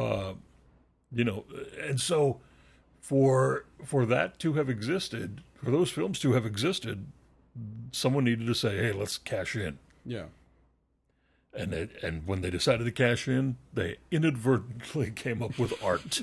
A: And so for that to have existed, for those films to have existed, someone needed to say, hey, let's cash in.
B: Yeah.
A: And when they decided to cash in, they inadvertently came up with art.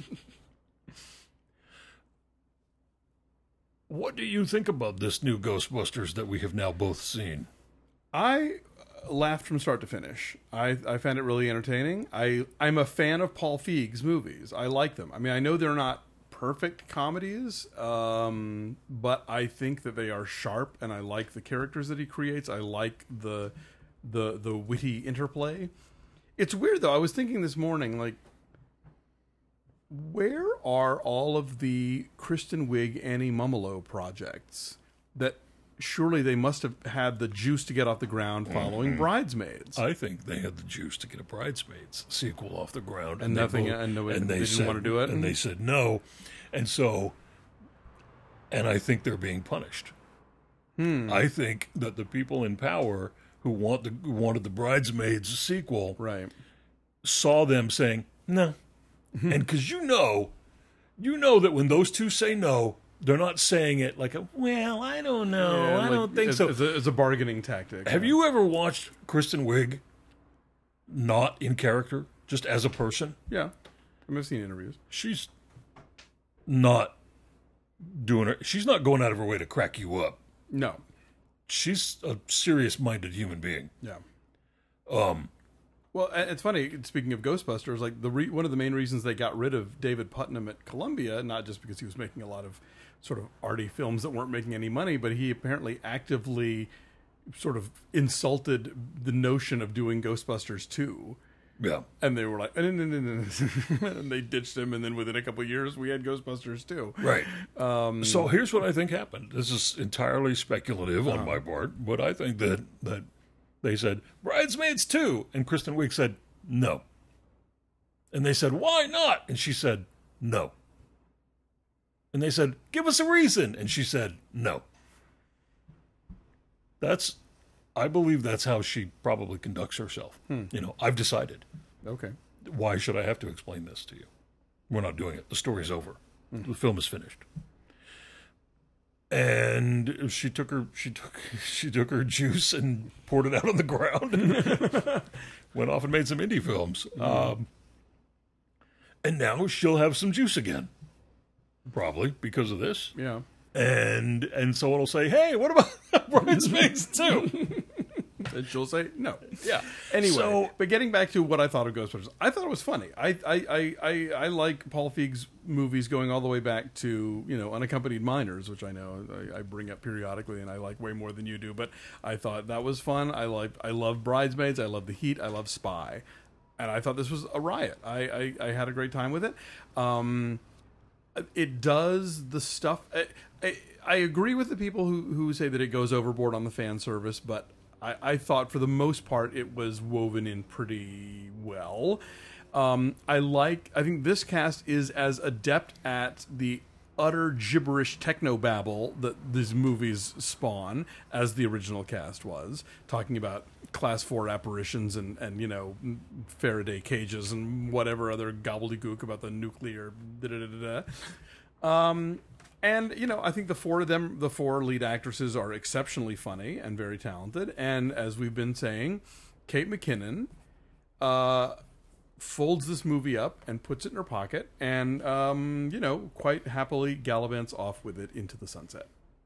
A: What do you think about this new Ghostbusters that we have now both seen?
B: I laughed from start to finish. I found it really entertaining. I'm a fan of Paul Feig's movies. I like them. I mean, I know they're not perfect comedies, but I think that they are sharp, and I like the characters that he creates. I like the witty interplay. It's weird though. I was thinking this morning, like, where are all of the Kristen Wiig, Annie Mumolo projects that surely they must have had the juice to get off the ground following Bridesmaids?
A: I think they had the juice to get a Bridesmaids sequel off the ground,
B: and they didn't want to do it,
A: and they said no, and I think they're being punished. I think that the people in power who wanted the Bridesmaids sequel,
B: right,
A: saw them saying no. And because you know that when those two say no, they're not saying it like well, I don't know,
B: yeah,
A: I don't think so.
B: It's a bargaining tactic.
A: Have you ever watched Kristen Wiig not in character, just as a person?
B: Yeah, I've seen interviews.
A: She's not doing it. She's not going out of her way to crack you up.
B: No.
A: She's a serious-minded human being.
B: Yeah. Well, it's funny, speaking of Ghostbusters, like one of the main reasons they got rid of David Putnam at Columbia, not just because he was making a lot of sort of arty films that weren't making any money, but he apparently actively sort of insulted the notion of doing Ghostbusters 2.
A: Yeah.
B: And they were like, and they ditched him, and then within a couple of years, we had Ghostbusters 2.
A: Right. So here's what I think happened. This is entirely speculative on my part, but I think that they said, Bridesmaids 2, and Kristen Wiig said, no. And they said, why not? And she said, no. And they said, give us a reason. And she said, no. I believe that's how she probably conducts herself. I've decided.
B: Okay.
A: Why should I have to explain this to you? We're not doing it. The story's over. The film is finished. And she took her juice and poured it out on the ground. Went off and made some indie films. And now she'll have some juice again. Probably because of this.
B: Yeah.
A: And someone will say, hey, what about Bridesmaids 2?
B: And she'll say no.
A: Yeah.
B: Anyway, but getting back to what I thought of Ghostbusters, I thought it was funny. I like Paul Feig's movies going all the way back to Unaccompanied Minors, which I know I bring up periodically, and I like way more than you do. But I thought that was fun. I love Bridesmaids. I love The Heat. I love Spy, and I thought this was a riot. I had a great time with it. It does the stuff. I agree with the people who say that it goes overboard on the fan service, but I thought for the most part it was woven in pretty well. I think this cast is as adept at the utter gibberish technobabble that these movies spawn as the original cast was, talking about class 4 apparitions and Faraday cages and whatever other gobbledygook about the nuclear And I think the four lead actresses are exceptionally funny and very talented. And as we've been saying, Kate McKinnon folds this movie up and puts it in her pocket and, quite happily gallivants off with it into the sunset.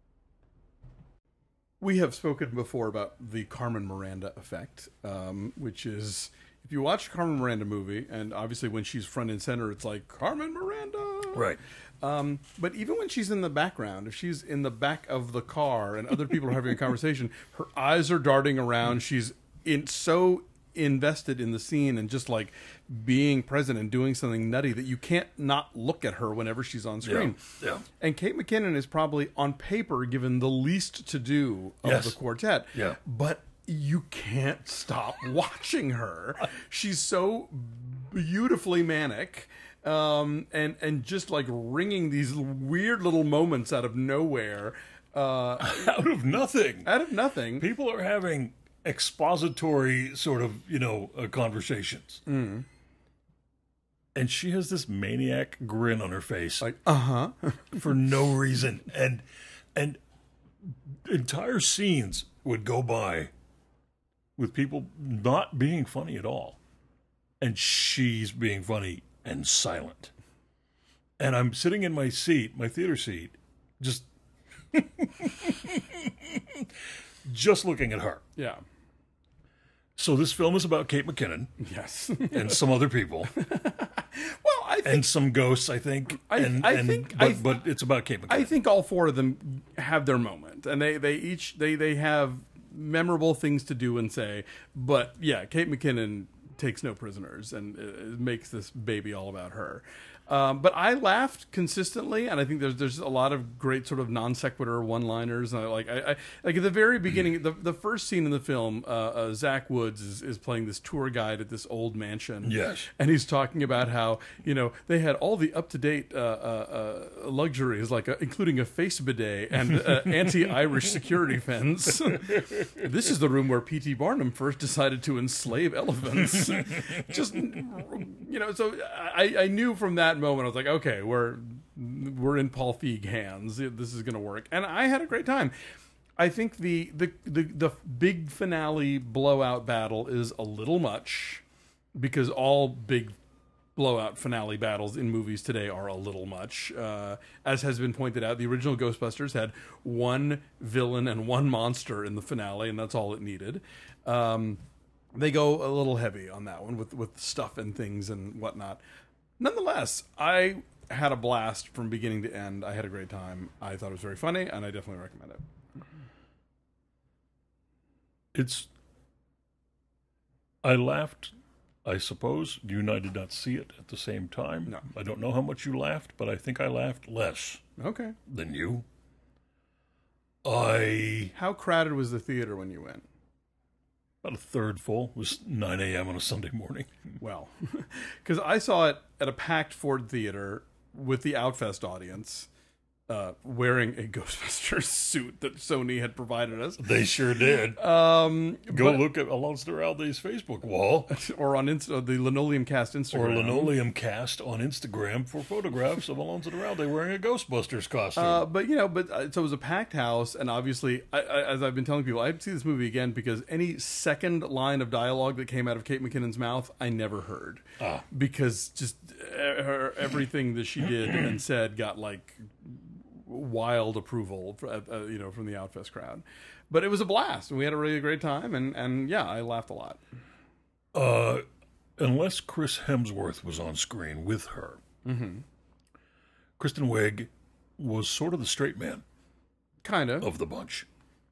B: We have spoken before about the Carmen Miranda effect, which is, if you watch a Carmen Miranda movie, and obviously when she's front and center, it's like, Carmen Miranda!
A: Right.
B: But even when she's in the background, if she's in the back of the car and other people are having a conversation, her eyes are darting around. She's so invested in the scene and just like being present and doing something nutty that you can't not look at her whenever she's on screen.
A: Yeah.
B: And Kate McKinnon is probably on paper given the least to do of the quartet.
A: Yeah.
B: But you can't stop watching her. She's so beautifully manic. And just like wringing these weird little moments out of nowhere.
A: Out of nothing.
B: Out of nothing.
A: People are having expository sort of, conversations. Mm. And she has this maniac grin on her face.
B: Like,
A: for no reason. And entire scenes would go by with people not being funny at all. And she's being funny and silent. And I'm sitting in my seat, my theater seat, just looking at her.
B: Yeah.
A: So this film is about Kate McKinnon.
B: Yes.
A: And some other people.
B: Well, I think...
A: And some ghosts, I think. But it's about Kate McKinnon.
B: I think all four of them have their moment. And they each have memorable things to do and say. But, yeah, Kate McKinnon takes no prisoners and it makes this baby all about her. But I laughed consistently, and I think there's a lot of great sort of non sequitur one-liners. And I like at the very beginning, the first scene in the film, Zach Woods is playing this tour guide at this old mansion.
A: Yes,
B: and he's talking about how they had all the up-to-date luxuries, like including a face bidet and anti-Irish security fence. This is the room where P.T. Barnum first decided to enslave elephants. Just so I knew from that moment I was like, okay, we're in Paul Feig hands. This is going to work, and I had a great time. I think the big finale blowout battle is a little much because all big blowout finale battles in movies today are a little much. As has been pointed out, the original Ghostbusters had one villain and one monster in the finale, and that's all it needed. They go a little heavy on that one with stuff and things and whatnot. Nonetheless, I had a blast from beginning to end. I had a great time. I thought it was very funny, and I definitely recommend it.
A: I laughed, I suppose. You and I did not see it at the same time.
B: No.
A: I don't know how much you laughed, but I think I laughed less than you.
B: How crowded was the theater when you went?
A: About a third full. It was 9 a.m. on a Sunday morning.
B: Well, because I saw it at a packed Ford theater with the Outfest audience, wearing a Ghostbusters suit that Sony had provided us.
A: They sure did. Look at Alonso Duralde's Facebook wall.
B: Or on the Linoleum Cast Instagram.
A: Or Linoleum Cast on Instagram for photographs of Alonso Duralde wearing a Ghostbusters costume.
B: So it was a packed house, and obviously, as I've been telling people, I'd see this movie again because any second line of dialogue that came out of Kate McKinnon's mouth, I never heard. Because just everything that she did and said got like wild approval, from the Outfest crowd. But it was a blast. We had a really great time, and yeah, I laughed a lot.
A: Unless Chris Hemsworth was on screen with her, Kristen Wiig was sort of the straight man,
B: kind
A: of the bunch.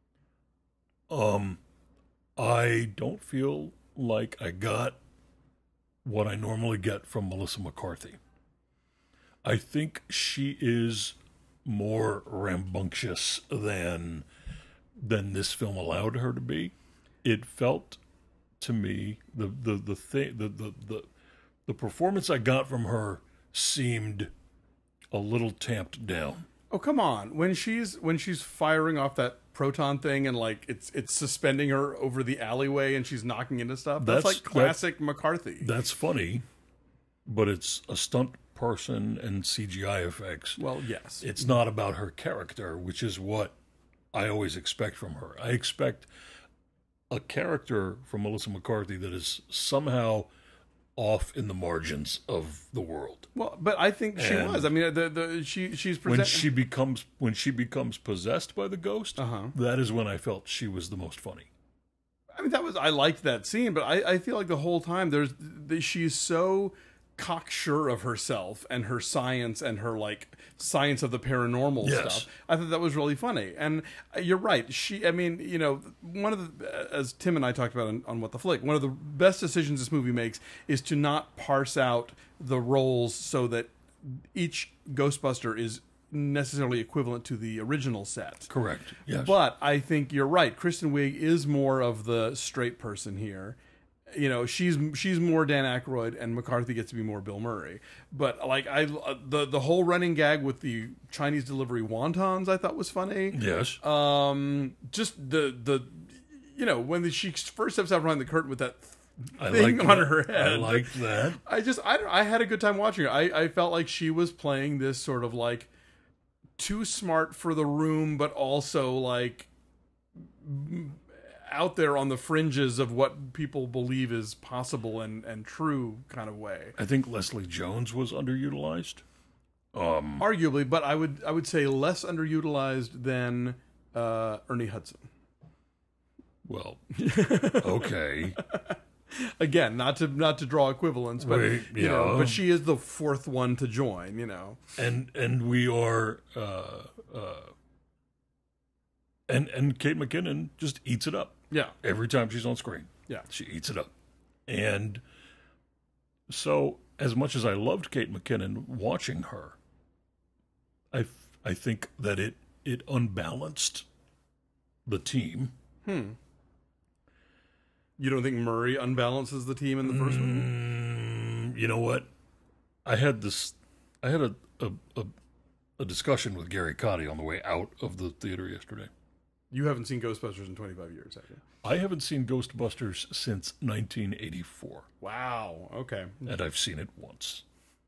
A: I don't feel like I got what I normally get from Melissa McCarthy. I think she is more rambunctious than this film allowed her to be. It felt to me the performance I got from her seemed a little tamped down.
B: Oh, come on. When she's firing off that proton thing and like it's suspending her over the alleyway and she's knocking into stuff, that's like classic McCarthy.
A: That's funny, but it's a stunt person and CGI effects.
B: Well, yes.
A: It's not about her character, which is what I always expect from her. I expect a character from Melissa McCarthy that is somehow off in the margins of the world.
B: Well, but I think she was. I mean, she's
A: when she becomes possessed by the ghost. That is when I felt she was the most funny.
B: I mean, I liked that scene, but I feel like the whole time she's so cocksure of herself and her science and her like science of the paranormal stuff. I thought that was really funny. And you're right. One of the, as Tim and I talked about on What the Flick, one of the best decisions this movie makes is to not parse out the roles so that each Ghostbuster is necessarily equivalent to the original set.
A: Correct. Yes.
B: But I think you're right. Kristen Wiig is more of the straight person here. You know, she's more Dan Aykroyd, and McCarthy gets to be more Bill Murray. But like the whole running gag with the Chinese delivery wontons, I thought was funny.
A: Yes.
B: Just the when she first steps out behind the curtain with that thing on her head.
A: I liked that.
B: I had a good time watching her. I felt like she was playing this sort of like too smart for the room, but also like out there on the fringes of what people believe is possible and true kind of way.
A: I think Leslie Jones was underutilized.
B: Arguably, but I would say less underutilized than Ernie Hudson.
A: Well, okay.
B: Again, not to draw equivalence, but but she is the fourth one to join,
A: And we are and Kate McKinnon just eats it up.
B: Yeah.
A: Every time she's on screen.
B: Yeah.
A: She eats it up. And so as much as I loved Kate McKinnon watching her, I think that it unbalanced the team.
B: You don't think Murray unbalances the team in the first one?
A: You know what? I had a discussion with Gary Cotty on the way out of the theater yesterday.
B: You haven't seen Ghostbusters in 25 years, have you?
A: I haven't seen Ghostbusters since 1984.
B: Wow. Okay.
A: And I've seen it once.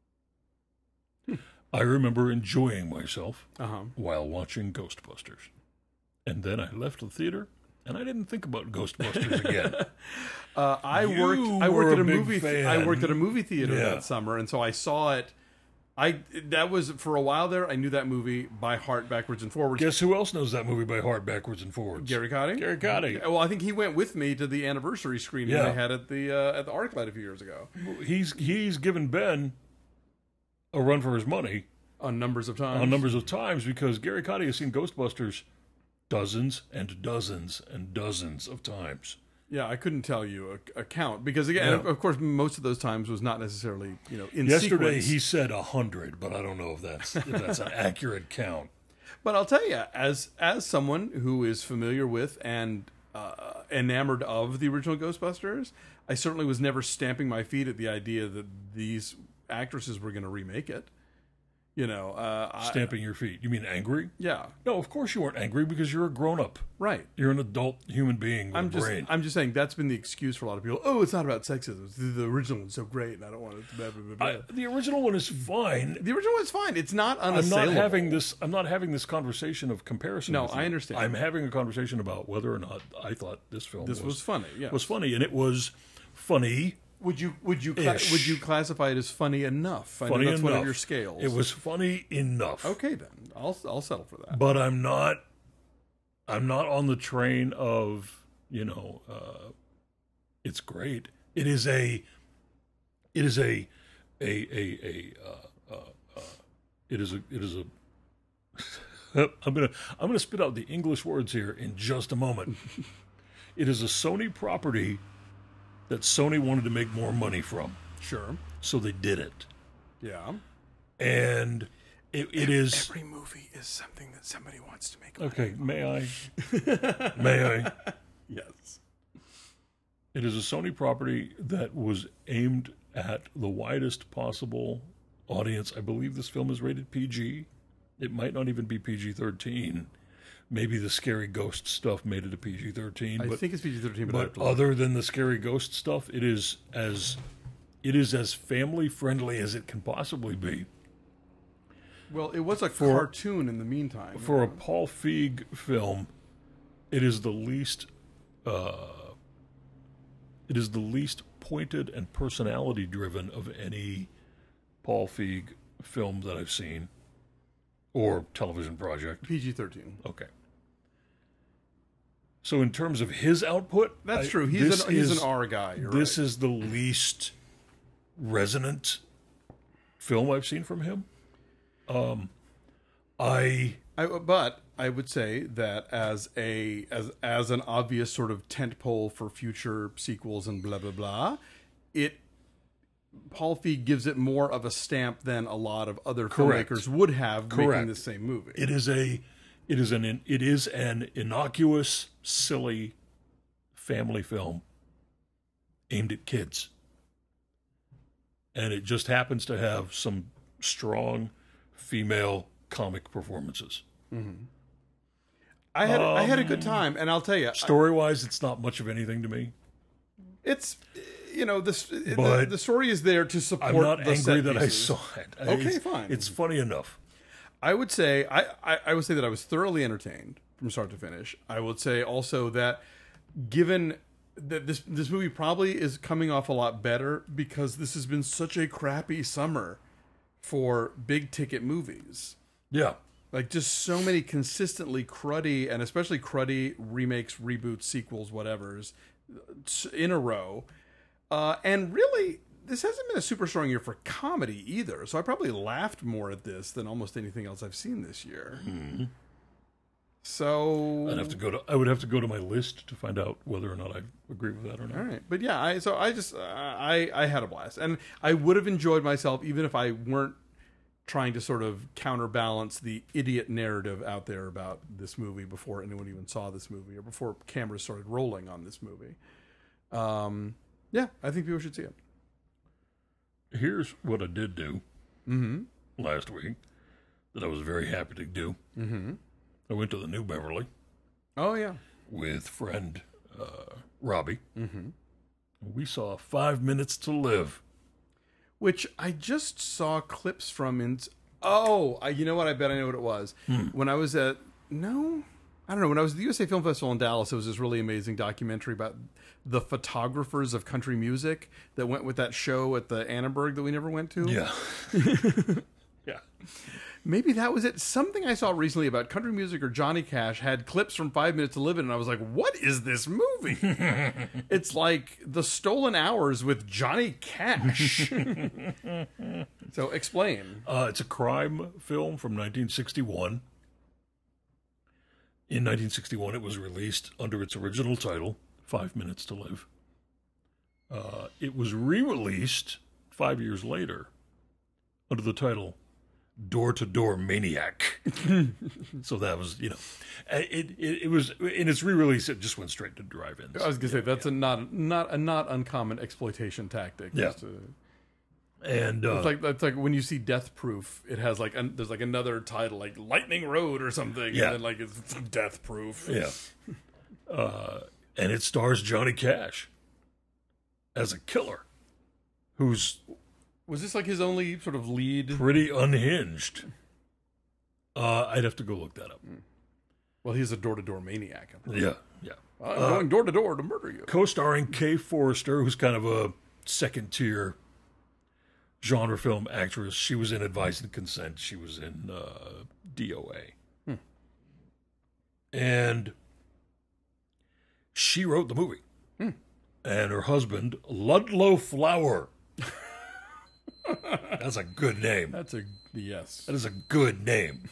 A: I remember enjoying myself while watching Ghostbusters. And then I left the theater, and I didn't think about Ghostbusters again.
B: I worked at a movie theater that summer, and so I saw it. That was for a while there. I knew that movie by heart, backwards and forwards.
A: Guess who else knows that movie by heart, backwards and forwards?
B: Gary Cotty.
A: Gary Cotty.
B: Well, I think he went with me to the anniversary screening they had at the ArcLight a few years ago.
A: He's given Ben a run for his money
B: on numbers of times
A: because Gary Cotty has seen Ghostbusters dozens and dozens and dozens of times.
B: Yeah, I couldn't tell you a count because again, of course, most of those times was not necessarily in
A: Yesterday
B: sequence.
A: He said 100, but I don't know if that's an accurate count.
B: But I'll tell you, as someone who is familiar with and enamored of the original Ghostbusters, I certainly was never stamping my feet at the idea that these actresses were going to remake it.
A: Stamping your feet. You mean angry?
B: Yeah.
A: No, of course you weren't angry because you're a grown-up.
B: Right.
A: You're an adult human being with a brain.
B: I'm just saying that's been the excuse for a lot of people. Oh, it's not about sexism. The original one's so great, and I don't want it to blah, blah, blah, blah.
A: The original one is fine.
B: The original one's fine. It's not unassailable.
A: I'm not having this conversation of comparison.
B: No, I understand.
A: I'm having a conversation about whether or not I thought this film
B: was funny. Yeah.
A: Was funny, and it was funny.
B: Would you classify it as funny enough?
A: Funny
B: that's
A: enough.
B: One of your scales.
A: It was funny enough.
B: Okay, then I'll settle for that.
A: But I'm not on the train of it's great. It is a I'm gonna spit out the English words here in just a moment. It is a Sony property that Sony wanted to make more money from.
B: Sure.
A: So they did it.
B: Yeah.
A: And it is...
B: Every movie is something that somebody wants to make
A: money from. May I?
B: Yes.
A: It is a Sony property that was aimed at the widest possible audience. I believe this film is rated PG. It might not even be PG-13. Maybe the scary ghost stuff made it a PG-13.
B: I think it's PG-13,
A: but other than the scary ghost stuff, it is as family friendly as it can possibly be.
B: Well, it was a cartoon in the meantime.
A: For a Paul Feig film, it is the least It is the least pointed and personality driven of any Paul Feig film that I've seen or television project.
B: PG-13.
A: Okay. So in terms of his output,
B: that's true. He's an R guy.
A: This is the least resonant film I've seen from him.
B: But I would say that as an obvious sort of tentpole for future sequels and blah blah blah, Paul Feig gives it more of a stamp than a lot of other filmmakers would have making the same movie.
A: It is an innocuous, silly family film aimed at kids. And it just happens to have some strong female comic performances.
B: Mm-hmm. I had a good time, and I'll tell you,
A: story-wise, it's not much of anything to me.
B: It's the story is there to support.
A: I'm not
B: the
A: angry that I saw it.
B: Okay, fine.
A: It's funny enough.
B: I would say I would say that I was thoroughly entertained from start to finish. I would say also that given that this movie probably is coming off a lot better because this has been such a crappy summer for big ticket movies.
A: Yeah.
B: Like just so many consistently cruddy and especially cruddy remakes, reboots, sequels, whatevers in a row. And really, this hasn't been a super strong year for comedy either. So I probably laughed more at this than almost anything else I've seen this year. Mm-hmm. So
A: I would have to go to my list to find out whether or not I agree with that or not.
B: All right, but yeah, I had a blast, and I would have enjoyed myself even if I weren't trying to sort of counterbalance the idiot narrative out there about this movie before anyone even saw this movie or before cameras started rolling on this movie. Yeah, I think people should see it.
A: Here's what I did do last week that I was very happy to do. Mm-hmm. I went to the New Beverly.
B: Oh, yeah.
A: With friend Robbie. Mm-hmm. We saw 5 Minutes to Live.
B: Which I just saw clips from you know what? I bet I know what it was. When I was when I was at the USA Film Festival in Dallas, it was this really amazing documentary about the photographers of country music that went with that show at the Annenberg that we never went to.
A: Yeah. Yeah.
B: Maybe that was it. Something I saw recently about country music or Johnny Cash had clips from 5 Minutes to Live In, and I was like, what is this movie? It's like The Stolen Hours with Johnny Cash. So explain.
A: It's a crime film from 1961. In 1961, it was released under its original title, 5 Minutes to Live. It was re-released 5 years later under the title Door-to-Door Maniac. So that was, it was in its re-release. It just went straight to drive-ins.
B: I was gonna say that's a not uncommon exploitation tactic.
A: Yeah, and
B: it's like when you see Death Proof, it has there's another title like Lightning Road or something.
A: Yeah,
B: and then it's Death Proof.
A: Yeah, and it stars Johnny Cash as a killer who's.
B: Was this like his only sort of lead?
A: Pretty unhinged. I'd have to go look that up.
B: Well, he's a door-to-door maniac.
A: Yeah.
B: I'm going door-to-door to murder you.
A: Co-starring Kay Forrester, who's kind of a second-tier genre film actress. She was in Advice and Consent. She was in DOA. And she wrote the movie. And her husband, Ludlow Flower. That's a good name.
B: Yes.
A: That is a good name.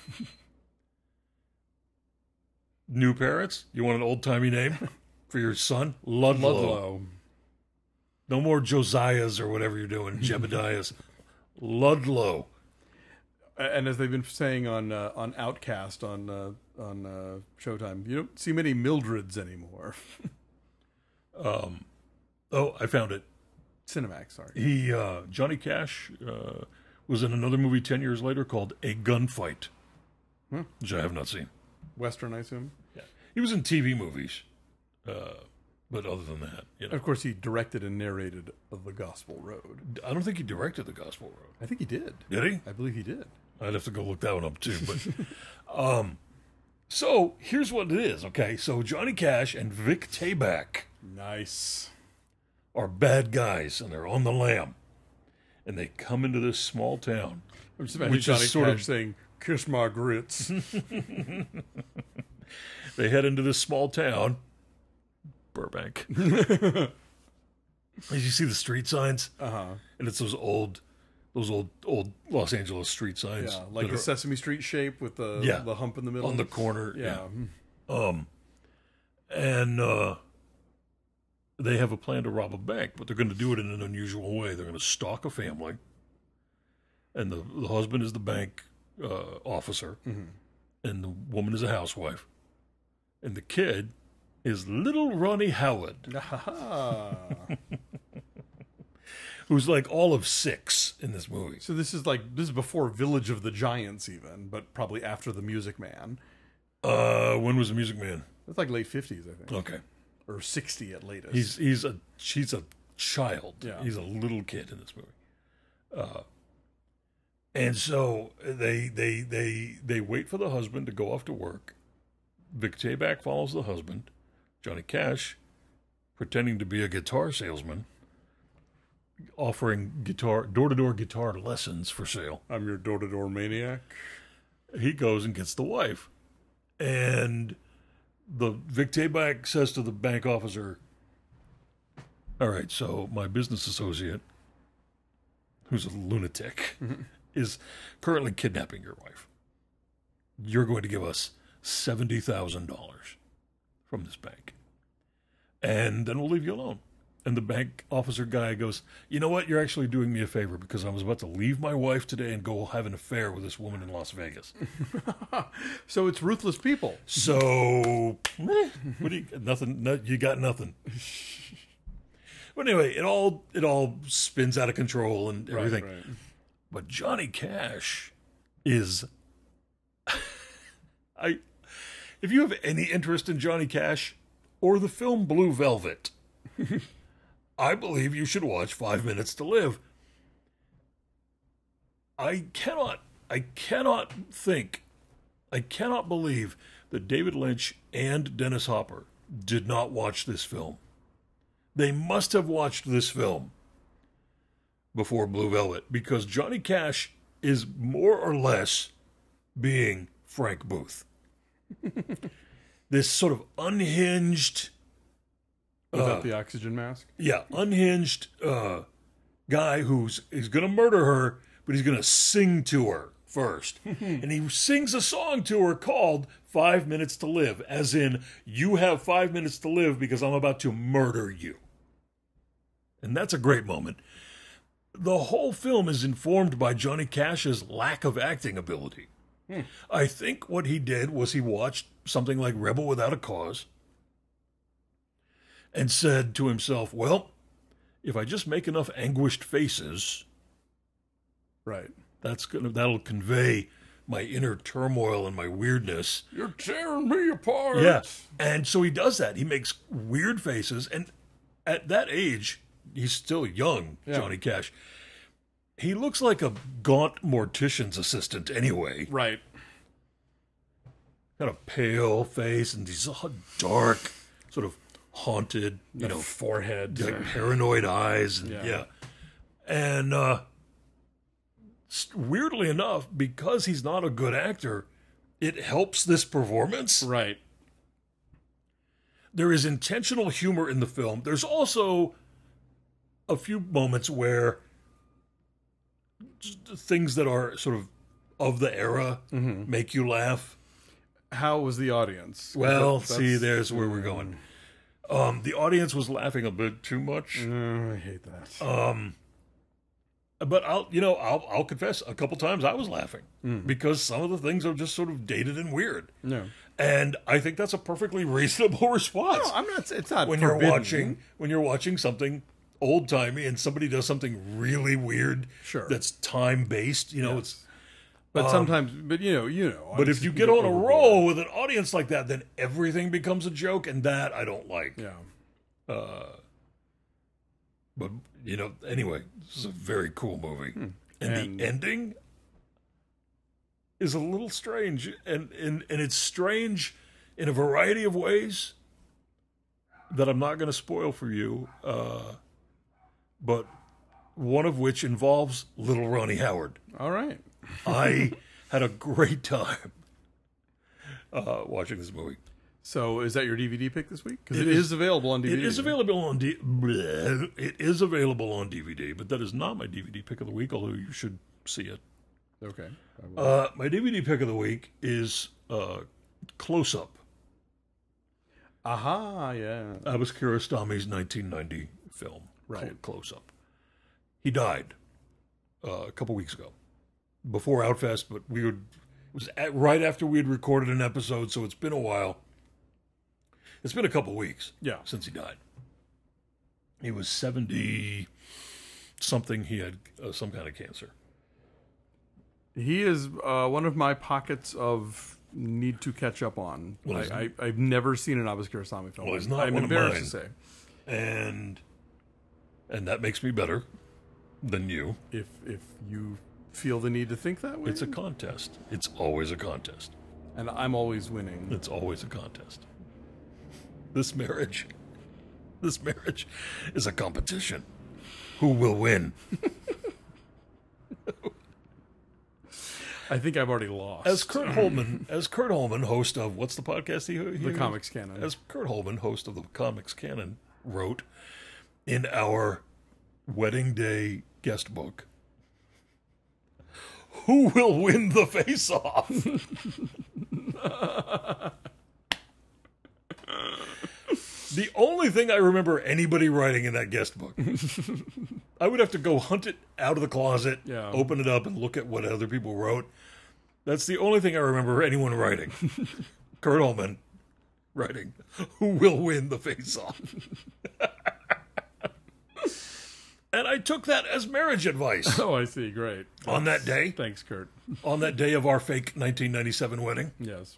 A: New parents? You want an old-timey name for your son? Ludlow. No more Josiahs or whatever you're doing, Jebediahs. Ludlow.
B: And as they've been saying on Outcast on Showtime, you don't see many Mildreds anymore.
A: I found it.
B: Cinemax, sorry.
A: Johnny Cash was in another movie 10 years later called A Gunfight, which I have not seen.
B: Western, I assume?
A: Yeah. He was in TV movies, but other than that,
B: Of course, he directed and narrated The Gospel Road.
A: I don't think he directed The Gospel Road.
B: I think he did.
A: Did he?
B: I believe he did.
A: I'd have to go look that one up, too. But so, here's what it is, okay? So, Johnny Cash and Vic Tayback.
B: Nice.
A: are bad guys, and they're on the lam. And they come into this small town.
B: I'm just imagining Johnny Cash saying, "Kiss my grits."
A: They head into this small town, Burbank. As you see the street signs, and it's those old Los Angeles street signs.
B: Yeah, like the Sesame Street shape with the hump in the middle.
A: On the corner,
B: yeah.
A: And they have a plan to rob a bank, but they're going to do it in an unusual way. They're going to stalk a family, and the husband is the bank officer, and the woman is a housewife, and the kid is little Ronnie Howard, who's like all of 6 in this movie.
B: So this is before Village of the Giants, even, but probably after The Music Man.
A: When was The Music Man?
B: It's like late 50s, I think.
A: Okay.
B: Or 60 at latest.
A: She's a child.
B: Yeah.
A: He's a little kid in this movie. And so they wait for the husband to go off to work. Vic Tayback follows the husband. Johnny Cash, pretending to be a guitar salesman, offering door-to-door guitar lessons for sale.
B: I'm your door-to-door maniac.
A: He goes and gets the wife. And the Vic Tayback says to the bank officer, "All right, so my business associate, who's a lunatic, is currently kidnapping your wife. You're going to give us $70,000 from this bank, and then we'll leave you alone." And the bank officer guy goes, "You know what? You're actually doing me a favor, because I was about to leave my wife today and go have an affair with this woman in Las Vegas."
B: So it's ruthless people.
A: So, what do you, nothing? No, you got nothing. But anyway, it all spins out of control and everything.
B: Right.
A: But Johnny Cash is, if you have any interest in Johnny Cash or the film Blue Velvet, I believe you should watch 5 Minutes to Live. I cannot believe that David Lynch and Dennis Hopper did not watch this film. They must have watched this film before Blue Velvet, because Johnny Cash is more or less being Frank Booth. This sort of unhinged...
B: Without the oxygen mask?
A: Yeah, unhinged guy who's going to murder her, but he's going to sing to her first. And he sings a song to her called 5 Minutes to Live, as in, you have 5 minutes to live because I'm about to murder you. And that's a great moment. The whole film is informed by Johnny Cash's lack of acting ability. I think what he did was he watched something like Rebel Without a Cause and said to himself, well, if I just make enough anguished faces,
B: right,
A: that'll convey my inner turmoil and my weirdness.
B: You're tearing me apart.
A: Yeah. And so he does that. He makes weird faces, and at that age, he's still young, Johnny Cash. He looks like a gaunt mortician's assistant anyway.
B: Right.
A: Got a pale face, and he's dark, sort of haunted,
B: forehead,
A: paranoid eyes, and and weirdly enough, because he's not a good actor, it helps this performance.
B: Right.
A: There is intentional humor in the film. There's also a few moments where things that are sort of the era make you laugh.
B: How was the audience?
A: Well, there's where we're going. The audience was laughing a bit too much.
B: I hate that.
A: But I'll confess, a couple times I was laughing because some of the things are just sort of dated and weird.
B: No,
A: and I think that's a perfectly reasonable response.
B: No, I'm not. It's not
A: when you're watching something old timey and somebody does something really weird.
B: Sure,
A: that's time based. It's.
B: But sometimes, but
A: But if you get on a roll with an audience like that, then everything becomes a joke, and that I don't like.
B: Yeah.
A: But anyway, this is a very cool movie, and the ending is a little strange, and it's strange in a variety of ways that I'm not going to spoil for you. but one of which involves little Ronnie Howard.
B: All right.
A: I had a great time watching this movie.
B: So, is that your DVD pick this week? Because it is available on DVD.
A: It is available on It is available on DVD, but that is not my DVD pick of the week. Although you should see it.
B: Okay.
A: My DVD pick of the week is Close Up.
B: Aha, yeah.
A: Abbas Kiarostami's 1990 film,
B: right?
A: Close Up. He died a couple weeks ago, before Outfest, but it was right after we had recorded an episode, so it's been a while. It's been a couple weeks, since he died. He was 70-something. He had some kind of cancer.
B: He is one of my pockets of need to catch up on. Well, I've never seen an Abbas Kiarostami film.
A: Well, he's not
B: I'm
A: one
B: embarrassed
A: of mine.
B: to say.
A: And that makes me better than you.
B: If you feel the need to think that way.
A: It's a contest. It's always a contest.
B: And I'm always winning.
A: It's always a contest. This marriage is a competition. Who will win?
B: I think I've already lost.
A: As Kurt Holman, host of what's the podcast
B: The Comics Canon.
A: As Kurt Holman, host of the Comics Canon, wrote in our wedding day guest book, who will win the face-off? The only thing I remember anybody writing in that guest book, I would have to go hunt it out of the closet, open it up, and look at what other people wrote. That's the only thing I remember anyone writing. Kurt Holman writing, who will win the face-off? And I took that as marriage advice.
B: Oh, I see. Great.
A: On that day.
B: Thanks, Kurt.
A: On that day of our fake 1997 wedding.
B: Yes.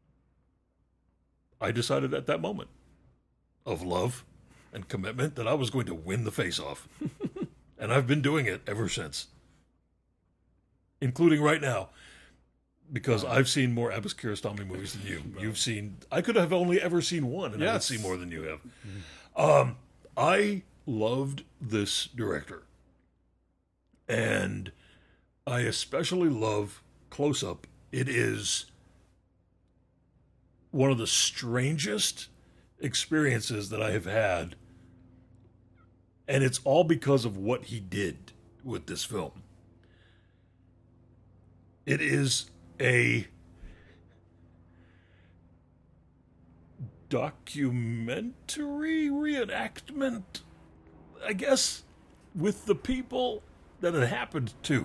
A: I decided at that moment of love and commitment that I was going to win the face-off. And I've been doing it ever since. Including right now. Because I've seen more Abbas Kiarostami movies than you. You've seen... I could have only ever seen one, and I would see more than you have. I loved this director. And I especially love Close Up. It is one of the strangest experiences that I have had. And it's all because of what he did with this film. It is a documentary reenactment, I guess, with the people that it happened to,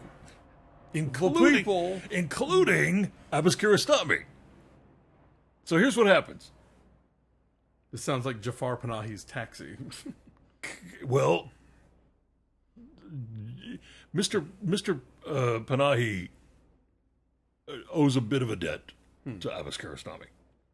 A: including Abbas Kiarostami. So here's what happens.
B: This sounds like Jafar Panahi's Taxi.
A: Well, Mr. Panahi owes a bit of a debt to Abbas Kiarostami.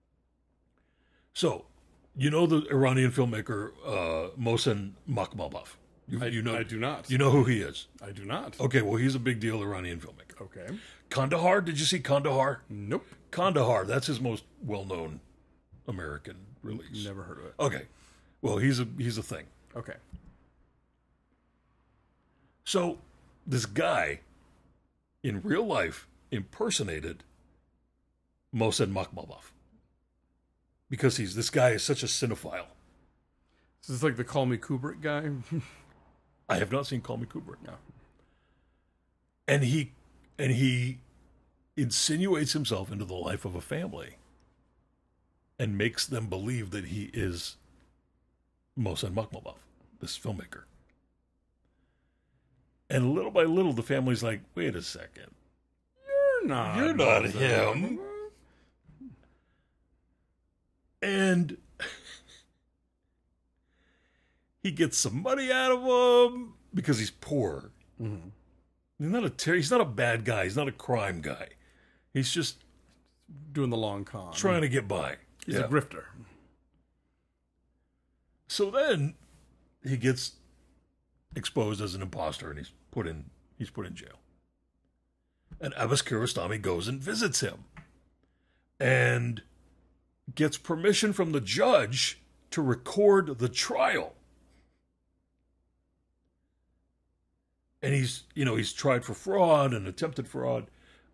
A: So, you know the Iranian filmmaker Mohsen Makhmalbaf?
B: I do not.
A: You know who he is?
B: I do not.
A: Okay, well, he's a big deal Iranian filmmaker.
B: Okay.
A: Kandahar, did you see Kandahar?
B: Nope.
A: Kandahar, that's his most well-known American release.
B: Never heard of it.
A: Okay. Well, he's a thing.
B: Okay.
A: So, this guy, in real life, impersonated Mohsen Makhmalbaf. Because this guy is such a cinephile.
B: Is this like the Call Me Kubrick guy?
A: I have not seen Call Me Kubrick.
B: No.
A: And he insinuates himself into the life of a family and makes them believe that he is Mohsen Makhmalbaf, this filmmaker. And little by little, the family's like, wait a second. You're not him. And he gets some money out of him because he's poor. Mm-hmm. He's not a bad guy. He's not a crime guy. He's just
B: doing the long con,
A: trying to get by.
B: He's a grifter.
A: So then he gets exposed as an imposter, and he's put in jail. And Abbas Kiarostami goes and visits him, and gets permission from the judge to record the trial. and he's tried for fraud and attempted fraud,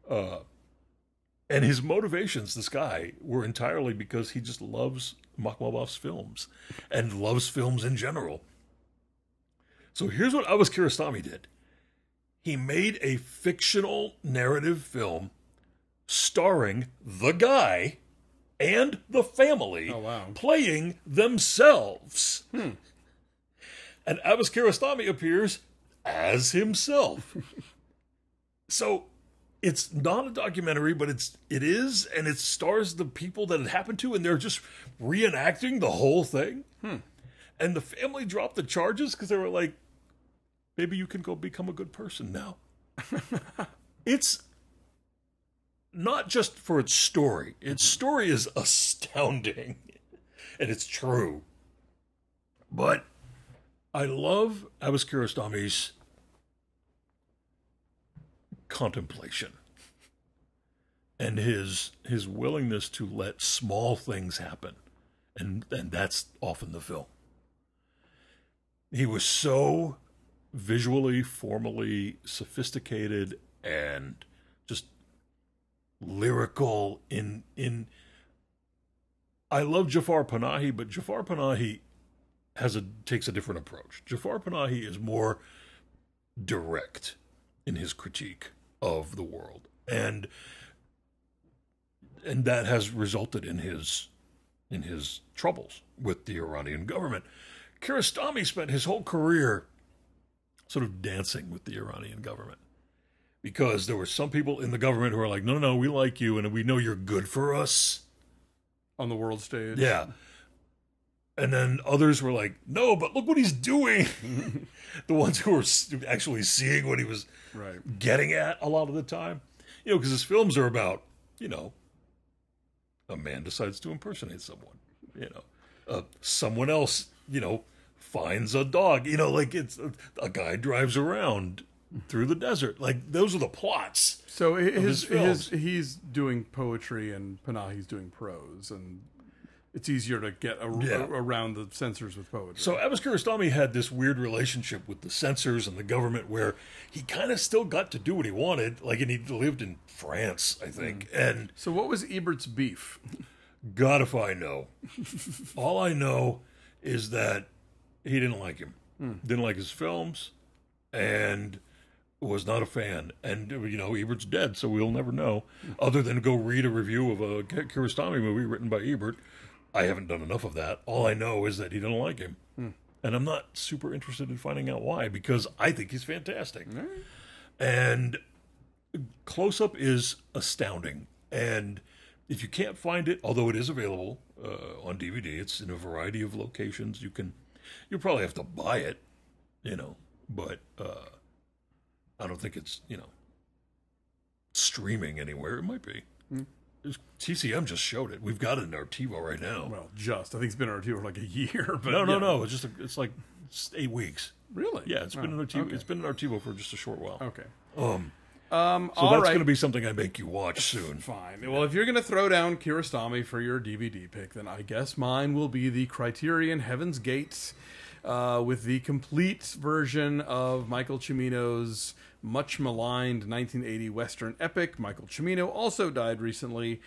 A: and his motivations, this guy, were entirely because he just loves Makhmalbaf's films and loves films in general. So here's what Abbas Kiarostami did. He made a fictional narrative film starring the guy and the family playing themselves. And Abbas Kiarostami appears as himself. So it's not a documentary, but it is, and it stars the people that it happened to, and they're just reenacting the whole thing. And the family dropped the charges because they were like, maybe you can go become a good person now. It's not just for its story. Its story is astounding, and it's true. But I love Abbas Kiarostami's contemplation and his willingness to let small things happen, and that's often the film. He was so visually, formally sophisticated and just lyrical in I love Jafar Panahi, but Jafar Panahi takes a different approach. Jafar Panahi is more direct in his critique of the world, and that has resulted in his troubles with the Iranian government. Kiarostami spent his whole career sort of dancing with the Iranian government, because there were some people in the government who are like, no, we like you and we know you're good for us.
B: On the world stage.
A: Yeah. And then others were like, no, but look what he's doing. The ones who were actually seeing what he was getting at a lot of the time. Because his films are about, a man decides to impersonate someone. Someone else, finds a dog. It's a guy drives around through the desert. Like, those are the plots.
B: So he's doing poetry and Panahi's doing prose, and it's easier to get around the censors with poetry.
A: So Abbas Kiarostami had this weird relationship with the censors and the government where he kind of still got to do what he wanted, and he lived in France, I think. And
B: so what was Ebert's beef?
A: God if I know. All I know is that he didn't like him. Didn't like his films, and was not a fan. And, Ebert's dead, so we'll never know. Other than go read a review of a Kiarostami movie written by Ebert. I haven't done enough of that. All I know is that he didn't like him. And I'm not super interested in finding out why, because I think he's fantastic. And Close Up is astounding. And if you can't find it, although it is available on DVD, it's in a variety of locations. You'll probably have to buy it, but I don't think it's, streaming anywhere. It might be. TCM just showed it. We've got it in our TiVo right now.
B: Well, I think it's been in our TiVo for like a year. But
A: No. It's like 8 weeks.
B: Really?
A: Yeah, it's been in our TiVo. Okay. It's been in our TiVo for just a short while.
B: Okay.
A: So that's going to be something I make you watch soon.
B: Fine. Well, if you're going to throw down Kiarostami for your DVD pick, then I guess mine will be the Criterion Heaven's Gate, with the complete version of Michael Cimino's much maligned 1980 Western epic. Michael Cimino also died recently.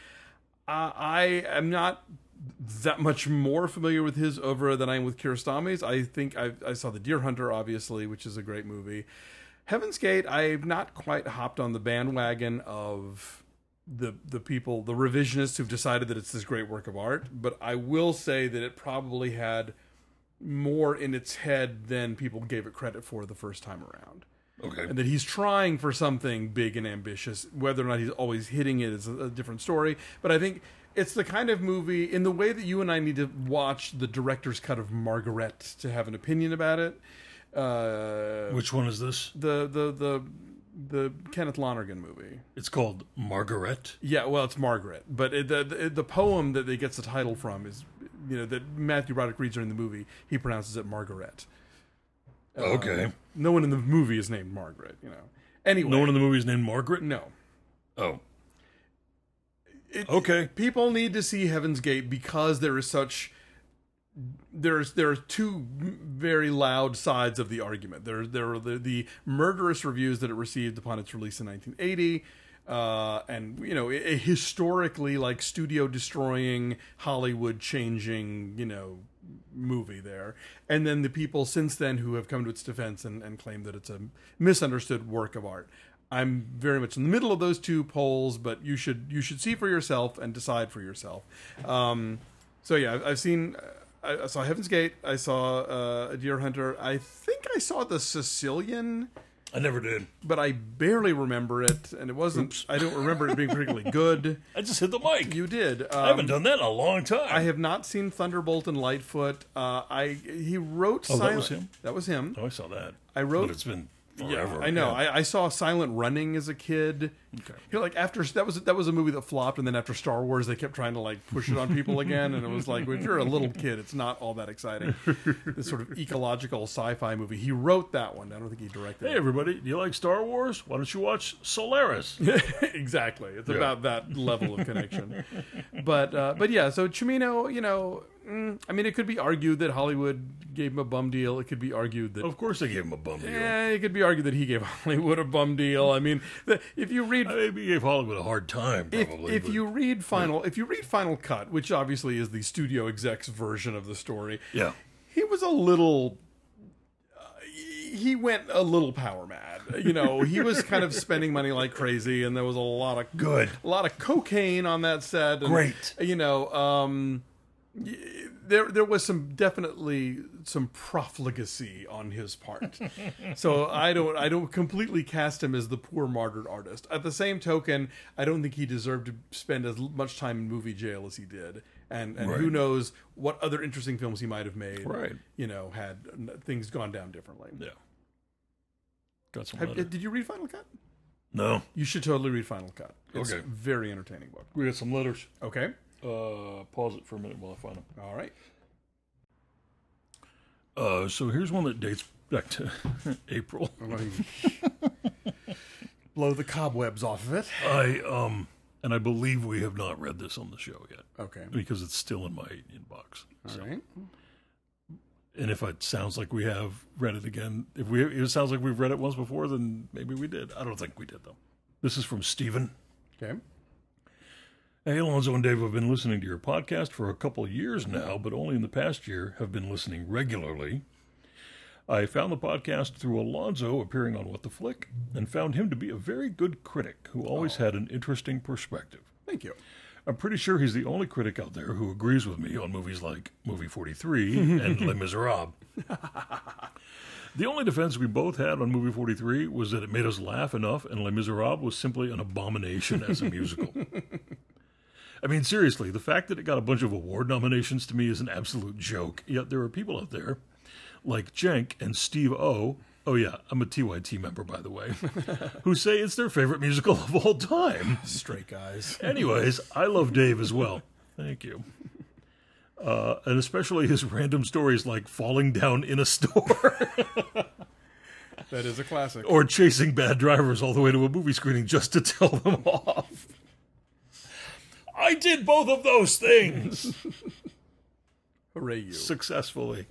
B: I am not that much more familiar with his oeuvre than I am with Kiarostami's. I think I saw The Deer Hunter, obviously, which is a great movie. Heaven's Gate, I've not quite hopped on the bandwagon of the people, the revisionists who've decided that it's this great work of art, but I will say that it probably had more in its head than people gave it credit for the first time around.
A: Okay.
B: And that he's trying for something big and ambitious. Whether or not he's always hitting it is a different story. But I think it's the kind of movie, in the way that you and I need to watch the director's cut of Margaret to have an opinion about it.
A: Which one is this?
B: The Kenneth Lonergan movie.
A: It's called Margaret?
B: Yeah, well, it's Margaret. But the poem that it gets the title from is, that Matthew Broderick reads during the movie, he pronounces it Margaret.
A: Okay.
B: No one in the movie is named Margaret, Anyway.
A: No one in the movie is named Margaret?
B: No.
A: Oh. Okay.
B: People need to see Heaven's Gate because there is such there are two very loud sides of the argument. There are the murderous reviews that it received upon its release in 1980, and a historically like studio destroying, Hollywood changing movie there, and then the people since then who have come to its defense and claim that it's a misunderstood work of art. I'm very much in the middle of those two poles, but you should see for yourself and decide for yourself. So yeah, I've seen. I saw Heaven's Gate. I saw A Deer Hunter. I think I saw The Sicilian.
A: I never did,
B: but I barely remember it, and it wasn't. Oops. I don't remember it being particularly good.
A: I just hit the mic.
B: You did.
A: I haven't done that in a long time.
B: I have not seen Thunderbolt and Lightfoot. He wrote.
A: Oh, that was him.
B: That was him.
A: Oh, I saw that.
B: I wrote.
A: But it's been forever.
B: Yeah, I know. Yeah. I saw Silent Running as a kid. Okay. Like after that was a movie that flopped, and then after Star Wars, they kept trying to like push it on people again, and it was like, if you're a little kid, it's not all that exciting. This sort of ecological sci-fi movie. He wrote that one. I don't think he directed.
A: Hey, everybody, do you like Star Wars? Why don't you watch Solaris?
B: Exactly. It's about that level of connection. But yeah. So Cimino, I mean, it could be argued that Hollywood gave him a bum deal. It could be argued that...
A: Of course they gave him a bum deal.
B: Yeah, it could be argued that he gave Hollywood a bum deal. I mean, if you read...
A: Maybe he gave Hollywood a hard time, probably.
B: If you read Final Cut, which obviously is the studio exec's version of the story,
A: yeah,
B: he was a little... he went a little power mad. He was kind of spending money like crazy, and there was a lot of cocaine on that set. And,
A: great.
B: There was definitely some profligacy on his part. So I don't completely cast him as the poor martyred artist. At the same token, I don't think he deserved to spend as much time in movie jail as he did. And right. Who knows what other interesting films he might have made.
A: Right.
B: Had things gone down differently.
A: Yeah. Got some.
B: Did you read Final Cut?
A: No.
B: You should totally read Final Cut. It's
A: okay.
B: a very entertaining book.
A: We got some letters.
B: Okay.
A: Pause it for a minute while I find them.
B: All right.
A: So here's one that dates back to April.
B: Blow the cobwebs off of it.
A: And I believe we have not read this on the show yet.
B: Okay.
A: Because it's still in my inbox.
B: All right.
A: And if it sounds like we have read it again, if it sounds like we've read it once before, then maybe we did. I don't think we did, though. This is from Stephen.
B: Okay.
A: Hey, Alonzo and Dave, I've been listening to your podcast for a couple of years now, but only in the past year have been listening regularly. I found the podcast through Alonzo appearing on What the Flick and found him to be a very good critic who always had an interesting perspective.
B: Thank you.
A: I'm pretty sure he's the only critic out there who agrees with me on movies like Movie 43 and Les Miserables. The only defense we both had on Movie 43 was that it made us laugh enough, and Les Miserables was simply an abomination as a musical. I mean, seriously, the fact that it got a bunch of award nominations to me is an absolute joke. Yet there are people out there, like Jenk and Steve O, oh yeah, I'm a TYT member, by the way, who say it's their favorite musical of all time.
B: Straight guys.
A: Anyways, I love Dave as well. Thank you. And especially his random stories like falling down in a store.
B: That is a classic.
A: Or chasing bad drivers all the way to a movie screening just to tell them off. I did both of those things.
B: Hooray you.
A: Successfully.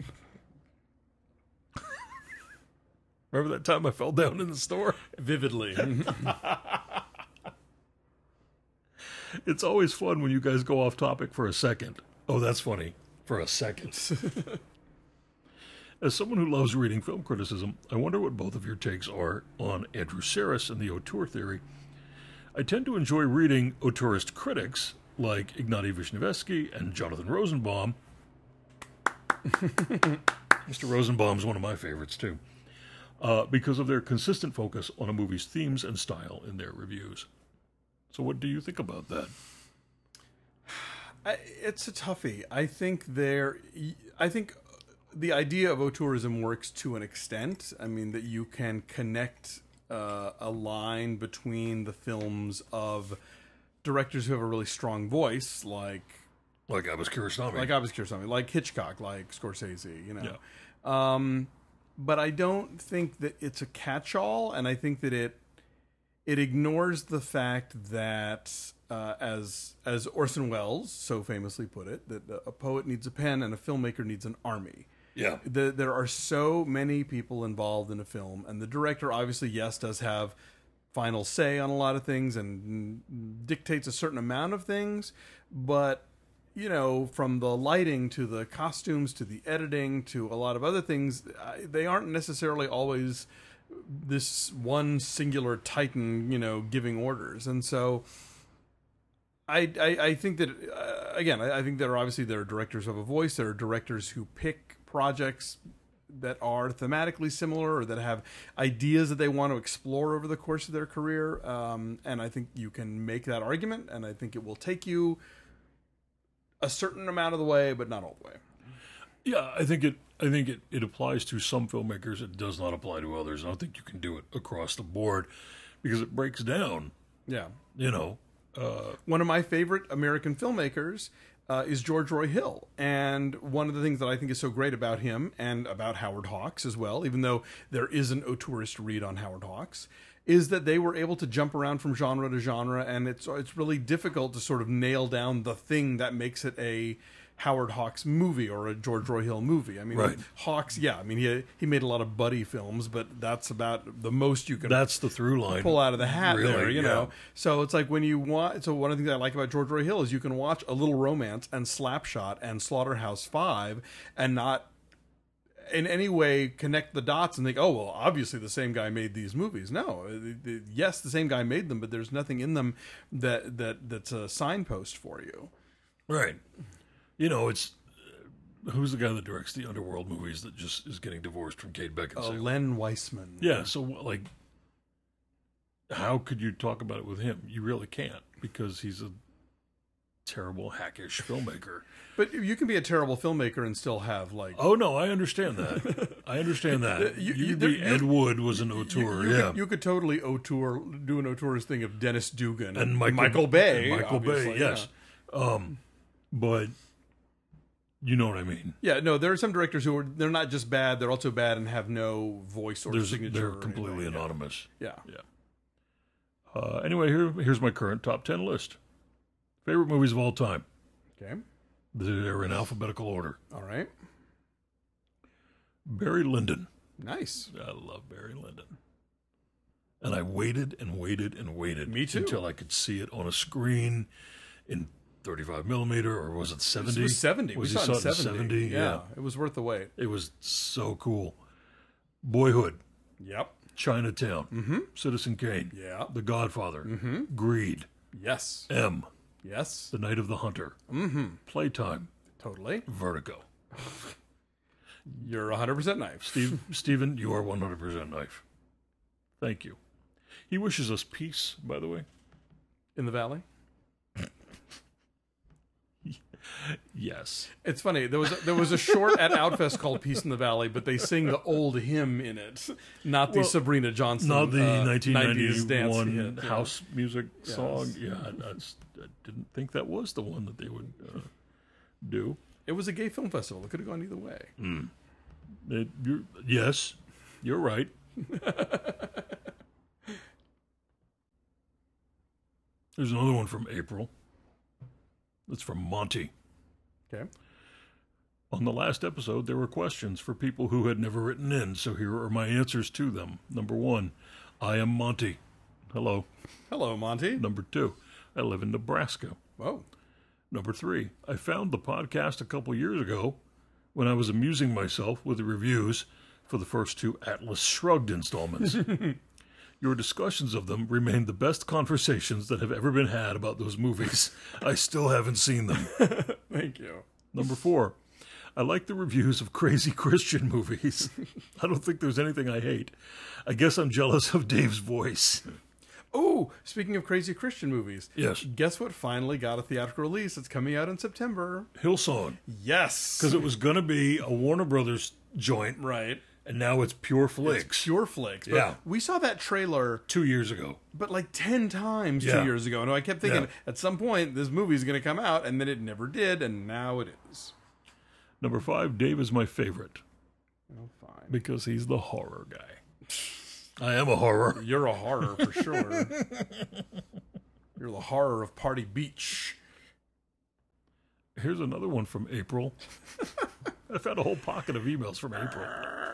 A: Remember that time I fell down in the store?
B: Vividly.
A: It's always fun when you guys go off topic for a second. Oh, that's funny. For a second. As someone who loves reading film criticism, I wonder what both of your takes are on Andrew Sarris and the auteur theory. I tend to enjoy reading auteurist critics like Ignatiy Vishnevetsky and Jonathan Rosenbaum. Mr. Rosenbaum is one of my favorites, too, because of their consistent focus on a movie's themes and style in their reviews. So what do you think about that?
B: It's a toughie. I think the idea of auteurism works to an extent. I mean, that you can connect a line between the films of directors who have a really strong voice, like
A: Abbas Kiarostami,
B: like Hitchcock, like Scorsese,
A: Yeah.
B: But I don't think that it's a catch-all, and I think that it ignores the fact that, as Orson Welles so famously put it, that a poet needs a pen and a filmmaker needs an army.
A: Yeah.
B: There are so many people involved in a film, and the director obviously, yes, does have final say on a lot of things and dictates a certain amount of things, but you know, from the lighting to the costumes to the editing to a lot of other things, they aren't necessarily always this one singular titan, you know, giving orders. And so I think that, again, I think there are directors who have a voice. There are directors who pick projects that are thematically similar or that have ideas that they want to explore over the course of their career. And I think you can make that argument, and I think it will take you a certain amount of the way, but not all the way.
A: Yeah, I think it applies to some filmmakers. It does not apply to others. I don't think you can do it across the board because it breaks down.
B: Yeah.
A: You know.
B: One of my favorite American filmmakers is George Roy Hill. And one of the things that I think is so great about him and about Howard Hawks as well, even though there is an auteurist read on Howard Hawks, is that they were able to jump around from genre to genre, and it's really difficult to sort of nail down the thing that makes it a Howard Hawks movie or a George Roy Hill movie. I mean,
A: right.
B: Hawks, yeah, I mean, he made a lot of buddy films, but that's about the most you can.
A: That's the through line.
B: Pull out of the hat,
A: really,
B: there, you know. So it's like when you want. So one of the things I like about George Roy Hill is you can watch A Little Romance and Slapshot and Slaughterhouse-Five and not in any way connect the dots and think, oh, well, obviously the same guy made these movies. No, yes, the same guy made them, but there's nothing in them that's a signpost for you.
A: Right. You know, it's who's the guy that directs the Underworld movies that just is getting divorced from Kate Beckinsale?
B: Len Weissman.
A: Yeah, so like, how could you talk about it with him? You really can't, because he's a terrible, hackish filmmaker.
B: But you can be a terrible filmmaker and still have, like...
A: Oh, no, I understand that. I understand that. Ed Wood was an auteur,
B: You could totally do an auteurist thing of Dennis Dugan
A: and
B: Michael Bay.
A: Michael Bay, yes. Yeah. But you know what I mean.
B: Yeah, no, there are some directors who they're not just bad, they're also bad and have no voice or signature.
A: They're completely anonymous.
B: Yeah.
A: Anyway, here's my current top 10 list. Favorite movies of all time.
B: Okay.
A: They're in alphabetical order.
B: All right.
A: Barry Lyndon.
B: Nice.
A: I love Barry Lyndon. And I waited and waited and waited.
B: Me too.
A: Until I could see it on a screen in 35 millimeter, or was it 70?
B: It was 70.
A: We saw it in 70?
B: Yeah. It was worth the wait.
A: It was so cool. Boyhood.
B: Yep.
A: Chinatown.
B: Mm-hmm.
A: Citizen Kane.
B: Yeah.
A: The Godfather.
B: Mm-hmm.
A: Greed.
B: Yes.
A: M.
B: Yes.
A: The Night of the Hunter.
B: Mm-hmm.
A: Playtime.
B: Totally.
A: Vertigo.
B: You're 100% knife.
A: Stephen, you are 100% knife. Thank you. He wishes us peace, by the way.
B: In the valley?
A: Yes.
B: It's funny. There was a short at Outfest called "Peace in the Valley," but they sing the old hymn in it, not the Sabrina Johnson,
A: not the
B: 1991
A: dance house music song. Yeah, I didn't think that was the one that they would do.
B: It was a gay film festival. It could have gone either way.
A: Yes, you're right. There's another one from April. It's from Monty.
B: Okay.
A: On the last episode, there were questions for people who had never written in, so here are my answers to them. Number 1, I am Monty. Hello.
B: Hello, Monty.
A: Number 2, I live in Nebraska.
B: Whoa.
A: Number 3, I found the podcast a couple years ago when I was amusing myself with the reviews for the first 2 Atlas Shrugged installments. Your discussions of them remain the best conversations that have ever been had about those movies. I still haven't seen them.
B: Thank you.
A: Number 4, I like the reviews of crazy Christian movies. I don't think there's anything I hate. I guess I'm jealous of Dave's voice.
B: Oh, speaking of crazy Christian movies.
A: Yes.
B: Guess what finally got a theatrical release? It's coming out in September.
A: Hillsong.
B: Yes.
A: Because it was going to be a Warner Brothers joint.
B: Right.
A: And now it's Pure Flix.
B: It's Pure Flix. But
A: yeah.
B: We saw that trailer
A: 2 years ago.
B: But like 10 times 2 years ago. And I kept thinking, at some point, this movie's going to come out. And then it never did. And now it is.
A: Number 5, Dave is my favorite.
B: Oh, fine.
A: Because he's the horror guy. I am a horror.
B: You're a horror for sure. You're the horror of Party Beach.
A: Here's another one from April. I found a whole pocket of emails from April.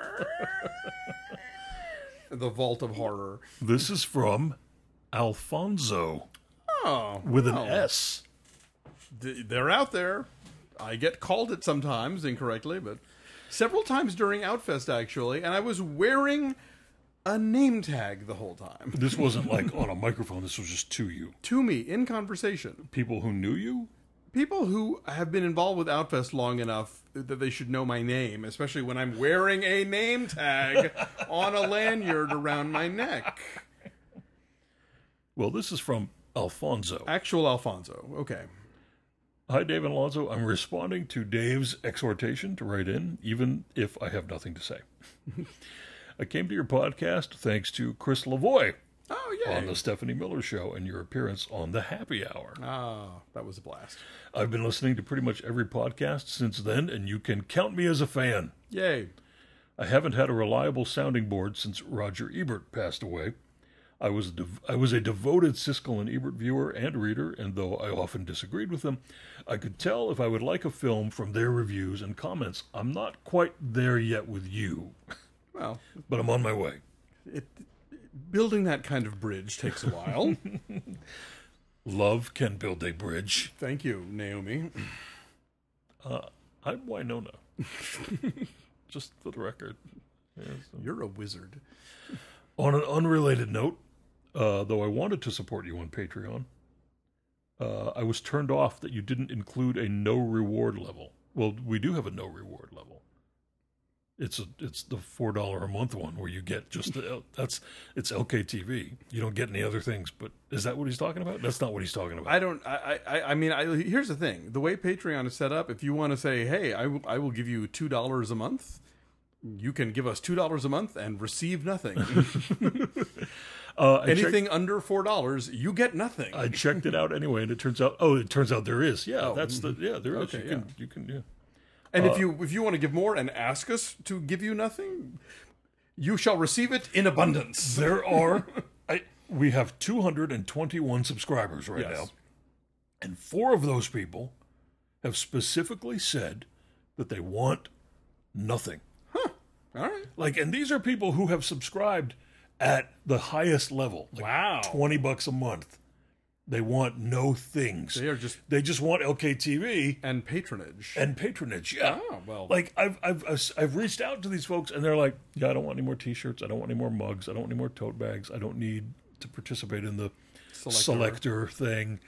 B: The vault of horror.
A: This is from Alfonso.
B: Oh,
A: with an S.
B: They're out there. I get called it sometimes incorrectly, but several times during Outfest, actually, and I was wearing a name tag the whole time.
A: This wasn't like on a microphone. This was just to you.
B: To me, in conversation.
A: People who knew you?
B: People who have been involved with Outfest long enough that they should know my name, especially when I'm wearing a name tag on a lanyard around my neck.
A: Well, this is from Alfonso.
B: Actual Alfonso. Okay.
A: Hi, Dave and Alonso. I'm responding to Dave's exhortation to write in, even if I have nothing to say. I came to your podcast thanks to Chris Lavoie on the Stephanie Miller Show and your appearance on the Happy Hour.
B: Ah, that was a blast.
A: I've been listening to pretty much every podcast since then, and you can count me as a fan.
B: Yay.
A: I haven't had a reliable sounding board since Roger Ebert passed away. I was a devoted Siskel and Ebert viewer and reader, and though I often disagreed with them, I could tell if I would like a film from their reviews and comments. I'm not quite there yet with you.
B: Well,
A: but I'm on my way.
B: Building that kind of bridge takes a while.
A: Love can build a bridge.
B: Thank you, Naomi.
A: I'm Winona. Just for the record. Yeah, so.
B: You're a wizard.
A: On an unrelated note, though I wanted to support you on Patreon, I was turned off that you didn't include a no reward level. Well, we do have a no reward level. It's the $4 a month one where you get just it's LKTV. You don't get any other things. But is that what he's talking about? That's not what he's talking about.
B: I mean, here's the thing: the way Patreon is set up, if you want to say, "Hey, I will give you $2 a month," you can give us $2 a month and receive nothing. Anything under $4, you get nothing.
A: I checked it out anyway, and it turns out there is. Yeah, there is. Okay, you can.
B: And if you want to give more and ask us to give you nothing, you shall receive it in abundance.
A: We have 221 subscribers right now, and 4 of those people have specifically said that they want nothing.
B: Huh. All right.
A: And these are people who have subscribed at the highest level.
B: Wow.
A: $20 a month. They want no things. They just want LKTV
B: and patronage.
A: Yeah.
B: Oh, well.
A: I've reached out to these folks and they're like, yeah, I don't want any more T-shirts. I don't want any more mugs. I don't want any more tote bags. I don't need to participate in the selector thing.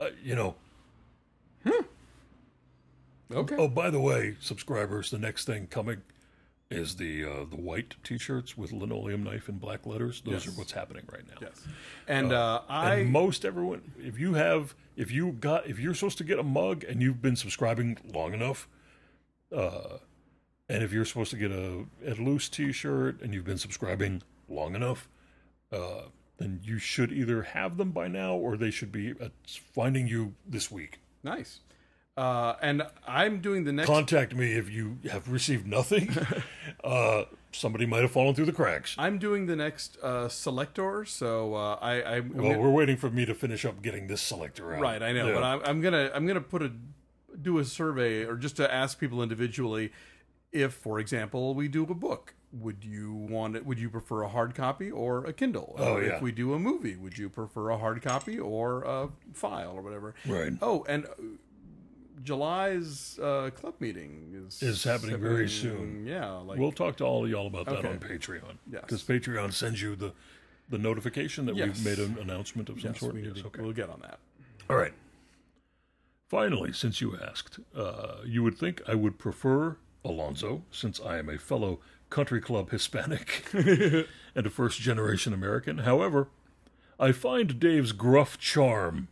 B: Okay.
A: Oh, by the way, subscribers, the next thing coming is the white T-shirts with linoleum knife in black letters. Those are what's happening right now.
B: Yes, and
A: and most everyone, if you're supposed to get a mug and you've been subscribing long enough, and if you're supposed to get a loose T-shirt and you've been subscribing long enough, then you should either have them by now or they should be finding you this week.
B: Nice. And I'm doing the next...
A: Contact me if you have received nothing. Somebody might have fallen through the cracks.
B: I'm doing the next selector, so
A: we're waiting for me to finish up getting this selector out.
B: Right, I know, but I'm gonna do a survey, or just to ask people individually, if, for example, we do a book, would you prefer a hard copy or a Kindle? If we do a movie, would you prefer a hard copy or a file or whatever?
A: Right.
B: Oh, and July's club meeting is
A: happening very soon.
B: Yeah,
A: we'll talk to all of y'all about that on Patreon.
B: Yes,
A: because Patreon sends you the notification that we've made an announcement of some sort.
B: We'll get on that.
A: All right. Finally, since you asked, you would think I would prefer Alonso, since I am a fellow country club Hispanic and a first-generation American. However, I find Dave's gruff charm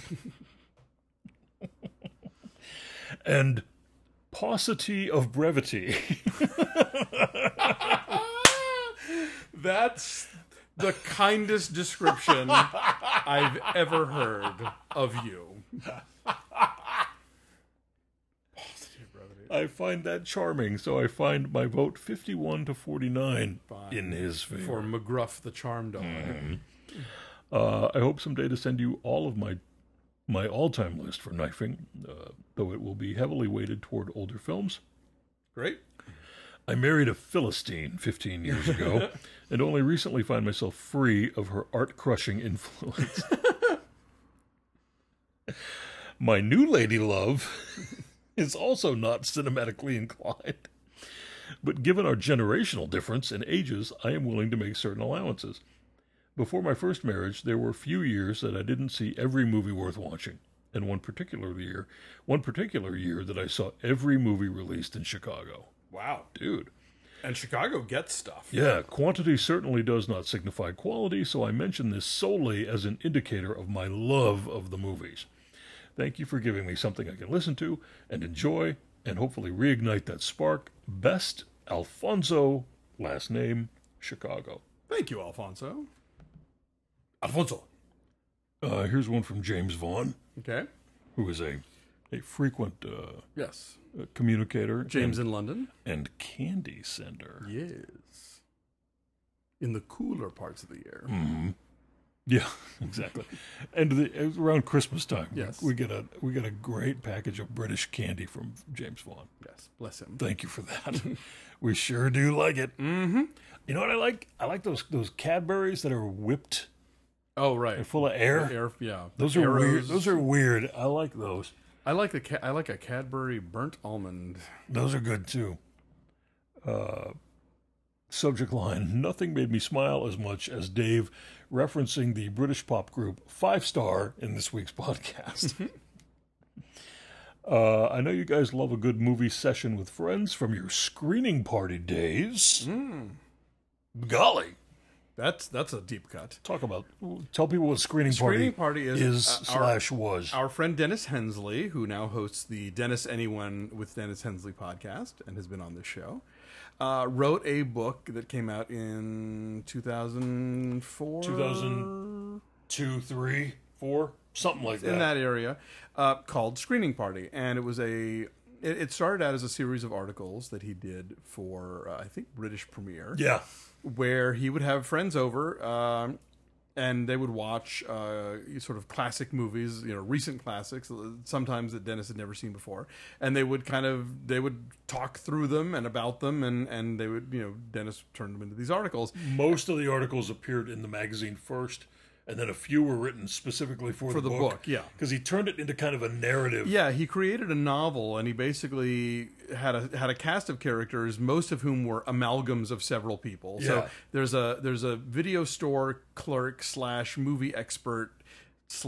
A: and paucity of brevity.
B: That's the kindest description I've ever heard of you. Paucity of brevity.
A: I find that charming, so I find my vote 51-49 in his favor.
B: For McGruff the Charm Dog.
A: I hope someday to send you all of my all-time list for knifing, though it will be heavily weighted toward older films.
B: Great.
A: I married a Philistine 15 years ago, and only recently find myself free of her art-crushing influence. My new lady love is also not cinematically inclined, but given our generational difference in ages, I am willing to make certain allowances. Before my first marriage, there were few years that I didn't see every movie worth watching, and one particular year that I saw every movie released in Chicago.
B: Wow.
A: Dude.
B: And Chicago gets stuff.
A: Yeah, quantity certainly does not signify quality, so I mention this solely as an indicator of my love of the movies. Thank you for giving me something I can listen to and enjoy, and hopefully reignite that spark. Best, Alfonso, last name, Chicago.
B: Thank you, Alfonso.
A: Here's one from James Vaughn.
B: Okay.
A: Who is a frequent
B: yes
A: communicator.
B: James in London.
A: And candy sender.
B: Yes. In the cooler parts of the year.
A: Mm-hmm. Yeah, exactly. And around Christmas time,
B: yes,
A: we get a great package of British candy from James Vaughn.
B: Yes, bless him.
A: Thank you for that. We sure do like it.
B: Mm-hmm.
A: You know what I like? I like those Cadburys that are whipped.
B: Oh, right.
A: They're full of air.
B: Yeah.
A: Those are weird. Those are weird. I like those.
B: I like a Cadbury burnt almond.
A: Those are good too. Subject line: Nothing made me smile as much as Dave referencing the British pop group 5 Star in this week's podcast. I know you guys love a good movie session with friends from your screening party days. Golly.
B: That's a deep cut.
A: Tell people what screening party is was.
B: Our friend Dennis Hensley, who now hosts the Dennis Anyone with Dennis Hensley podcast and has been on this show, wrote a book that came out in 2004?
A: 2002, 3, 4, something like that.
B: In that area, called Screening Party. And it was it started out as a series of articles that he did for, I think, British Premiere.
A: Yeah.
B: Where he would have friends over, and they would watch sort of classic movies, recent classics, sometimes that Dennis had never seen before, and they would talk through them and about them, and they would, Dennis turned them into these articles.
A: Most of the articles appeared in the magazine first, and then a few were written specifically for the book.
B: Yeah,
A: because he turned it into kind of a narrative.
B: Yeah, he created a novel, and he basically had a cast of characters, most of whom were amalgams of several people.
A: Yeah.
B: So there's a video store clerk / movie expert /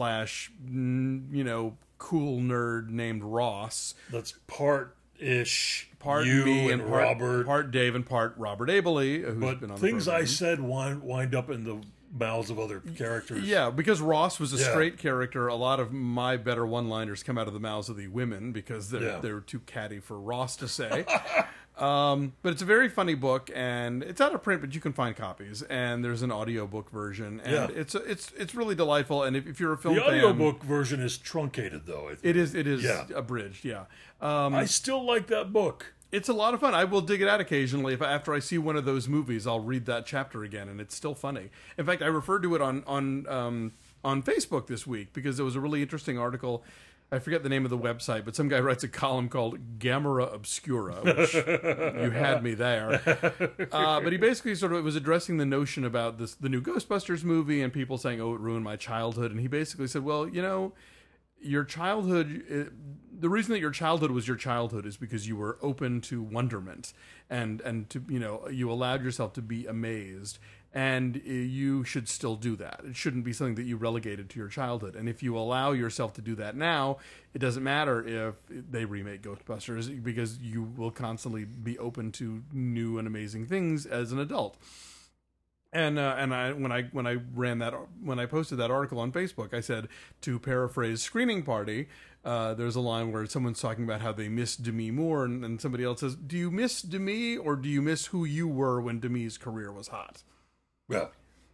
B: cool nerd named Ross.
A: That's part
B: you
A: me and Robert,
B: part Dave, and part Robert Abley, who's been on the
A: things
B: program.
A: I said wind up in the mouths of other characters.
B: Yeah, because Ross was a straight character. A lot of my better one-liners come out of the mouths of the women because they're too catty for Ross to say. But it's a very funny book, and it's out of print, but you can find copies. And there's an audiobook version, and it's really delightful. And if you're a film fan,
A: the audiobook version is truncated, though. I think.
B: It is abridged. Yeah,
A: I still like that book.
B: It's a lot of fun. I will dig it out occasionally. After I see one of those movies, I'll read that chapter again, and it's still funny. In fact, I referred to it on Facebook this week because there was a really interesting article. I forget the name of the website, but some guy writes a column called Gamera Obscura, which you had me there. But he basically it was addressing the notion about the new Ghostbusters movie and people saying, "Oh, it ruined my childhood." And he basically said, "Well, your childhood, the reason that your childhood was your childhood is because you were open to wonderment and to, you allowed yourself to be amazed, and you should still do that. It shouldn't be something that you relegated to your childhood. And if you allow yourself to do that now, it doesn't matter if they remake Ghostbusters because you will constantly be open to new and amazing things as an adult." And when I posted that article on Facebook, I said, to paraphrase Screening Party, there's a line where someone's talking about how they miss Demi Moore, and somebody else says, "Do you miss Demi, or do you miss who you were when Demi's career was hot?"
A: Yeah.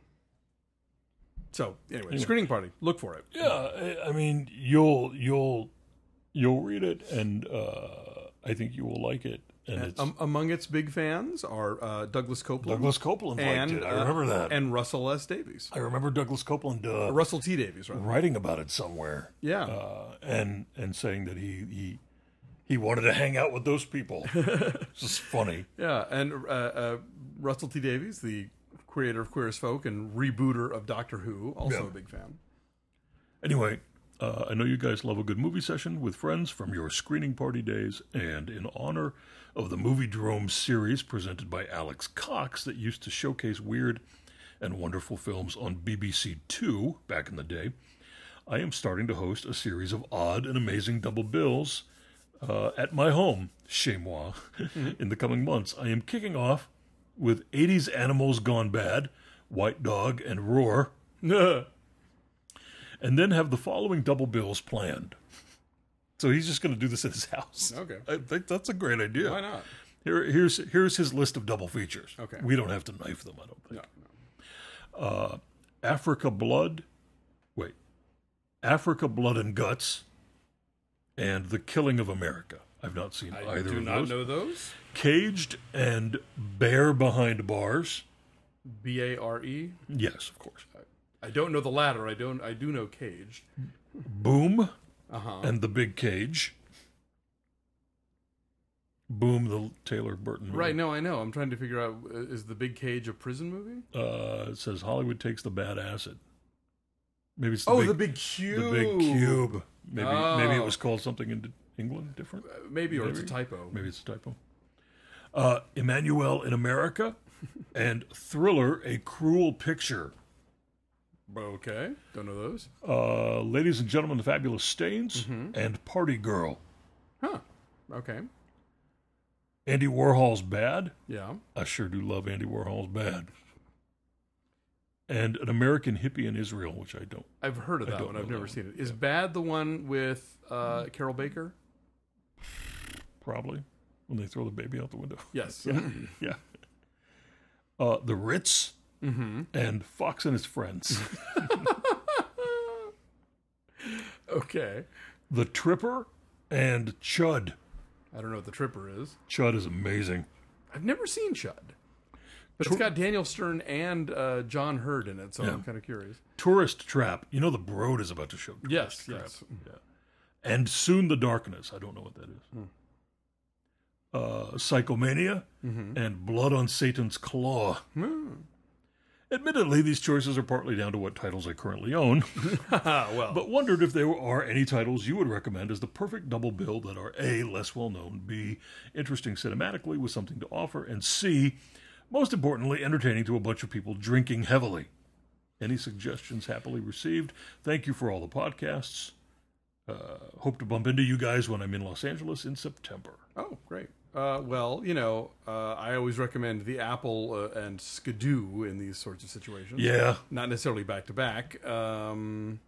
B: So anyway, Screening Party, look for it.
A: Yeah, I mean, you'll read it, and I think you will like it. And it's
B: among its big fans are Douglas Copeland.
A: Douglas Copeland liked it. I remember that.
B: And Russell S. Davies.
A: I remember Douglas Copeland
B: Russell T. Davies, right?
A: Writing about it somewhere.
B: Yeah.
A: And saying that he wanted to hang out with those people. It's just funny.
B: Yeah, and Russell T. Davies, the creator of Queer as Folk and rebooter of Doctor Who, also a big fan.
A: Anyway, I know you guys love a good movie session with friends from your screening party days, and in honor of the Movie Drome series presented by Alex Cox that used to showcase weird and wonderful films on BBC Two back in the day, I am starting to host a series of odd and amazing double bills at my home, chez moi, in the coming months. I am kicking off with 80s Animals Gone Bad, White Dog, and Roar. And then have the following double bills planned. So he's just going to do this at his house.
B: Okay.
A: I think that's a great idea.
B: Why not?
A: Here's his list of double features.
B: Okay.
A: We don't have to knife them, I don't think.
B: No.
A: Africa, Blood and Guts, and The Killing of America. I've not seen either of those.
B: I do not know those.
A: Caged and Bear Behind Bars.
B: Bare?
A: Yes, of course.
B: I don't know the latter. I do know Caged.
A: Boom and The Big Cage. Boom, the Taylor Burton movie.
B: Right, no, I know. I'm trying to figure out, is The Big Cage a prison movie?
A: It says Hollywood takes the bad acid. Maybe it's
B: The Big Cube.
A: The Big Cube. Maybe it was called something in England different.
B: Maybe it's a typo.
A: Maybe it's a typo. Emmanuel in America and Thriller, A Cruel Picture.
B: Okay, don't know those.
A: Ladies and Gentlemen, The Fabulous Stains and Party Girl.
B: Huh, okay.
A: Andy Warhol's Bad.
B: Yeah.
A: I sure do love Andy Warhol's Bad. And An American Hippie in Israel, which I don't.
B: I've heard of that one. I've never seen it. Is Bad the one with Carol Baker?
A: Probably. When they throw the baby out the window.
B: Yes.
A: Yeah. The Ritz and Fox and His Friends.
B: Okay.
A: The Tripper and Chud.
B: I don't know what The Tripper is.
A: Chud is amazing.
B: I've never seen Chud. But it's got Daniel Stern and John Hurd in it, so I'm kind of curious.
A: Tourist Trap. You know the Broad is about to show Tourist Trap.
B: Yes.
A: Yeah. And Soon the Darkness. I don't know what that is. Psychomania and Blood on Satan's Claw. Admittedly, these choices are partly down to what titles I currently own.
B: Well,
A: but wondered if there are any titles you would recommend as the perfect double bill that are A, less well known, B, interesting cinematically with something to offer, and C, most importantly, entertaining to a bunch of people drinking heavily. Any suggestions happily received. Thank you for all the podcasts. Hope to bump into you guys when I'm in Los Angeles in September.
B: Oh, great. Well, I always recommend the Apple and Skidoo in these sorts of situations.
A: Yeah.
B: Not necessarily back to back. I'm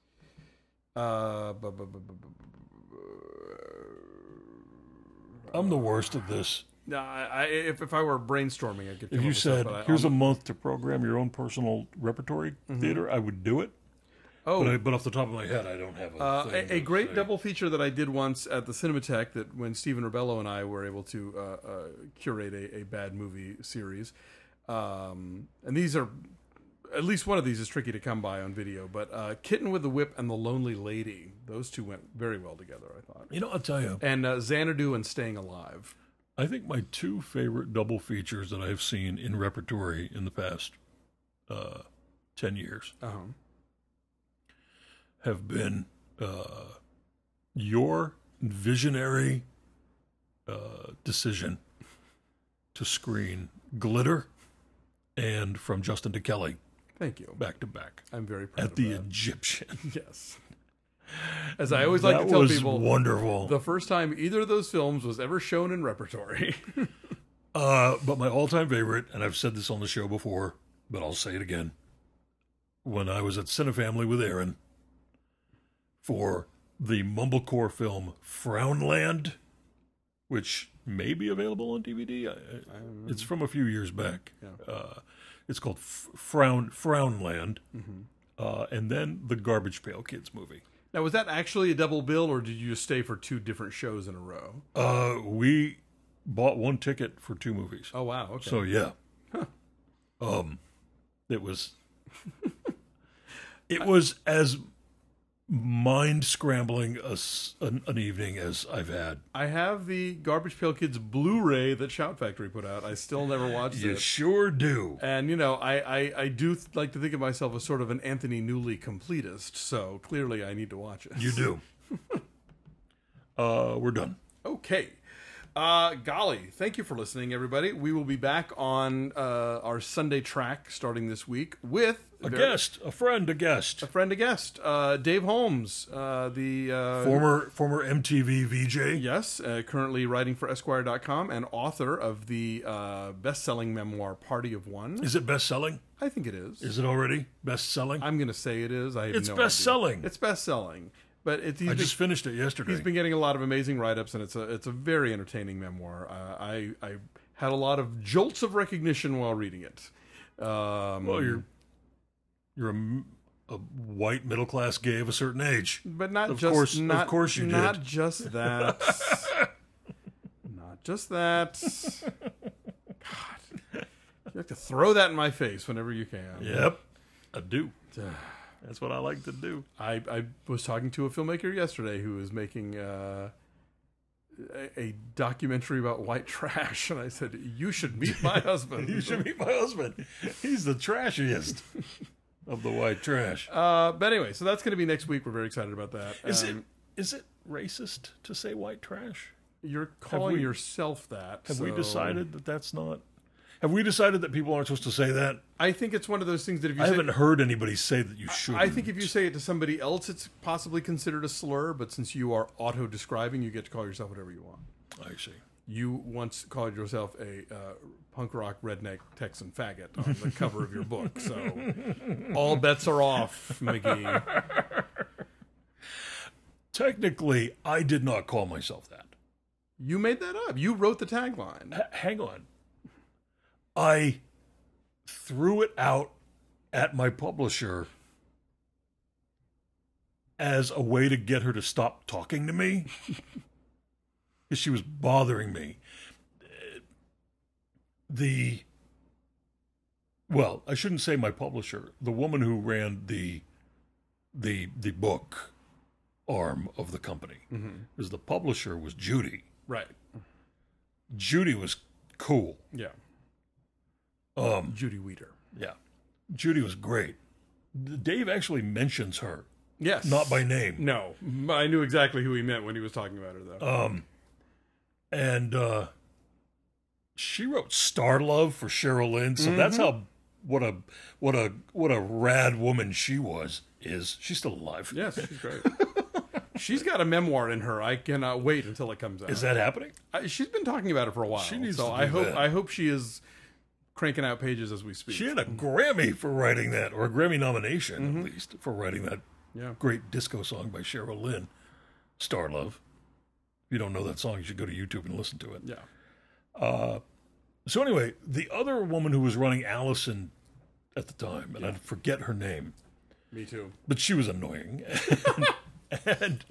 A: the worst at this.
B: If I were brainstorming, I could.
A: If you said, "Here's a month to program your own personal repertory theater," I would do it.
B: Oh,
A: but off the top of my head, I don't have
B: a great double feature that I did once at the Cinematheque. That when Stephen Rebello and I were able to curate a bad movie series, and these are at least one of these is tricky to come by on video. But Kitten with the Whip and The Lonely Lady, those two went very well together, I thought.
A: I'll tell you.
B: And Xanadu and Staying Alive.
A: I think my two favorite double features that I've seen in repertory in the past 10 years have been your visionary decision to screen Glitter and From Justin to Kelly.
B: Thank you.
A: Back to back.
B: I'm very proud
A: at
B: of
A: the
B: that.
A: Egyptian.
B: Yes. As I always like to tell people,
A: wonderful.
B: The first time either of those films was ever shown in repertory.
A: But my all-time favorite, and I've said this on the show before, but I'll say it again. When I was at Cinefamily with Aaron for the Mumblecore film Frownland, which may be available on DVD. It's from a few years back.
B: Yeah.
A: It's called Frownland. And then the Garbage Pail Kids movie.
B: Now, was that actually a double bill, or did you just stay for 2 different shows in a row?
A: We bought 1 ticket for 2 movies.
B: Oh, wow. Okay.
A: So yeah. It was it was as mind scrambling an evening as I've had.
B: I have the Garbage Pail Kids Blu-ray that Shout Factory put out. I still never watched it.
A: You sure do.
B: And, you know, I do like to think of myself as sort of an Anthony Newley completist, so clearly I need to watch it.
A: You do. We're done.
B: Okay. Golly, thank you for listening, everybody. We will be back on our Sunday track starting this week with
A: a guest, a friend, a guest.
B: Dave Holmes, the
A: former MTV VJ.
B: Yes, currently writing for Esquire.com and author of the best-selling memoir Party of One.
A: Is it best-selling?
B: I think it is.
A: Is it already best-selling?
B: I'm going to say it is.
A: It's best-selling.
B: It's best-selling. But I
A: just finished it yesterday.
B: He's been getting a lot of amazing writeups, and it's a very entertaining memoir. I had a lot of jolts of recognition while reading it.
A: Well, you're a white middle class gay of a certain age,
B: but not
A: of
B: just
A: course,
B: not,
A: of course you
B: not
A: did.
B: just that. Not just that. God, you have to throw that in my face whenever you can.
A: Yep, I do. That's what I like to do.
B: I was talking to a filmmaker yesterday who was making a documentary about white trash, and I said, "You should meet my husband.
A: You should meet my husband. He's the trashiest of the white trash."
B: But anyway, so that's going to be next week. We're very excited about that.
A: Is it racist to say white trash?
B: You're calling yourself that.
A: Have we decided that that's not? Have we decided that people aren't supposed to say that?
B: I think it's one of those things that if you
A: I haven't heard anybody say that you should.
B: I think if you say it to somebody else, it's possibly considered a slur. But since you are auto-describing, you get to call yourself whatever you want.
A: I see.
B: You once called yourself a punk rock redneck Texan faggot on the cover of your book. So all bets are off, McGee.
A: Technically, I did not call myself that.
B: You made that up. You wrote the tagline.
A: Hang on. I threw it out at my publisher as a way to get her to stop talking to me because she was bothering me. Well, I shouldn't say my publisher. The woman who ran the book arm of the company, because the publisher was Judy.
B: Right.
A: Judy was cool.
B: Yeah. Judy Weeder.
A: Yeah. Judy was great. Dave actually mentions her.
B: Yes.
A: Not by name.
B: No. I knew exactly who he meant when he was talking about her, though.
A: And she wrote Star Love for Cheryl Lynn, so that's how what a rad woman she is. She's still alive.
B: Yes, she's great. She's got a memoir in her. I cannot wait until it comes out.
A: Is that happening?
B: She's been talking about it for a while.
A: She needs
B: so
A: to
B: I
A: do
B: hope
A: that.
B: I hope she is cranking out pages as we speak.
A: She had a Grammy for writing that, or a Grammy nomination at least for writing that
B: Yeah.
A: great disco song by Cheryl Lynn, Star Love. If you don't know that song, you should go to YouTube and listen to it.
B: Yeah.
A: So anyway, the other woman who was running Allison at the time, and I forget her name,
B: Me too.
A: but she was annoying, and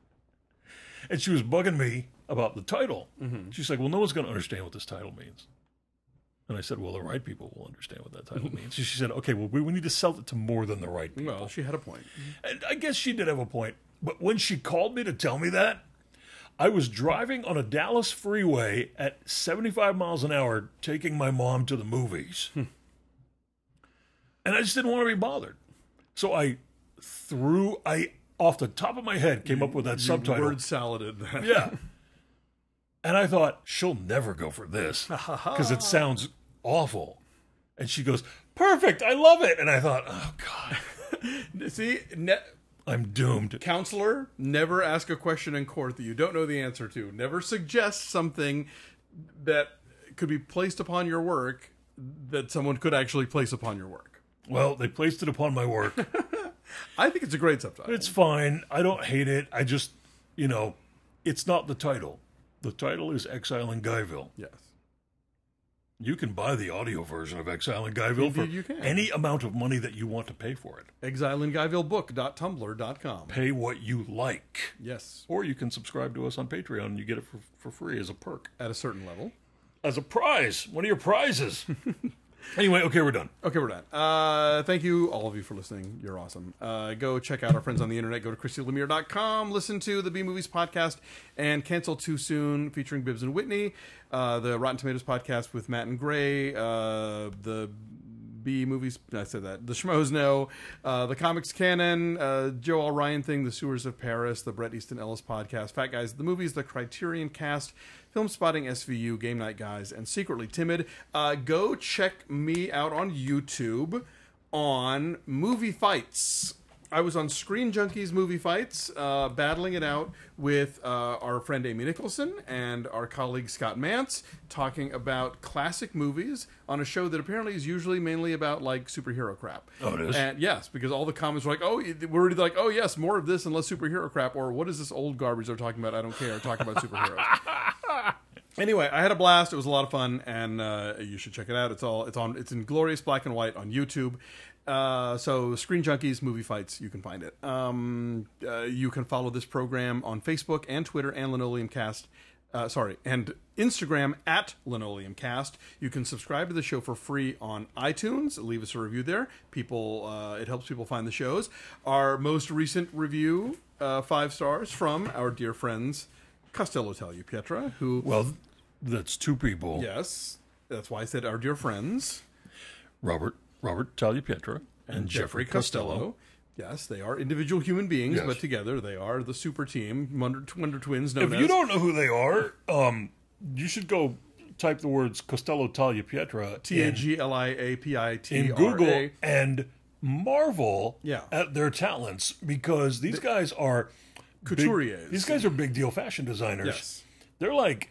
A: she was bugging me about the title. She's like, "Well, no one's going to understand what this title means." And I said, "Well, the right people will understand what that title means." So she said, "Okay, well, we need to sell it to more than the right people."
B: Well, she had a point.
A: And I guess she did have a point. But when she called me to tell me that, I was driving on a Dallas freeway at 75 miles an hour, taking my mom to the movies. And I just didn't want to be bothered. So I off the top of my head, came up with that subtitle.
B: Word saladed that.
A: Yeah. And I thought, she'll never go for this because it sounds awful. And she goes, "Perfect, I love it." And I thought, oh, God.
B: See,
A: I'm doomed.
B: counselor, never ask a question in court that you don't know the answer to. Never suggest something that could be placed upon your work that someone could actually place upon your work.
A: Well, they placed it upon my work.
B: I think it's a great subtitle.
A: It's fine. I don't hate it. I just, it's not the title. The title is Exile in Guyville.
B: Yes.
A: You can buy the audio version of Exile in Guyville for any amount of money that you want to pay for it.
B: ExileInGuyvilleBook.tumblr.com.
A: Pay what you like.
B: Yes.
A: Or you can subscribe to us on Patreon and you get it for free as a perk.
B: At a certain level.
A: As a prize. One of your prizes. Anyway, okay, we're done.
B: Okay, we're done. Thank you, all of you, for listening. You're awesome. Go check out our friends on the internet. Go to ChristyLemire.com. Listen to the B-Movies podcast and Cancel Too Soon featuring Bibbs and Whitney. The Rotten Tomatoes podcast with Matt and Gray. The B-Movies, I said that. The Schmoes Know. The Comics Canon. Joe All Ryan Thing. The Sewers of Paris. The Bret Easton Ellis podcast. Fat Guys, the Movies. The Criterion Cast. Film Spotting SVU, Game Night Guys, and Secretly Timid. Go check me out on YouTube on Movie Fights. I was on Screen Junkies Movie Fights, battling it out with our friend Amy Nicholson and our colleague Scott Mantz, talking about classic movies on a show that apparently is usually mainly about like superhero crap.
A: Oh, it is?
B: And yes, because all the comments were like, "Oh, we're like, oh yes, more of this and less superhero crap," or "What is this old garbage they're talking about? I don't care. Talking about superheroes." Anyway, I had a blast. It was a lot of fun, and you should check it out. It's in glorious black and white on YouTube. So Screen Junkies Movie Fights, you can find it. You can follow this program on Facebook and Twitter and LinoleumCast. And Instagram at LinoleumCast. You can subscribe to the show for free on iTunes. Leave us a review there. It helps people find the shows. Our most recent review, 5 stars from our dear friends Costello Tagliapietra, who...
A: Well, that's 2 people.
B: Yes, that's why I said our dear friends.
A: Robert Tagliapietra and Jeffrey Costello.
B: Yes, they are individual human beings, but together they are the super team, Wonder Twins known as...
A: If you don't know who they are, you should go type the words Costello Tagliapietra
B: Tagliapietra
A: in Google and marvel at their talents, because these guys are...
B: couturiers.
A: These guys are big deal fashion designers.
B: Yes.
A: They're like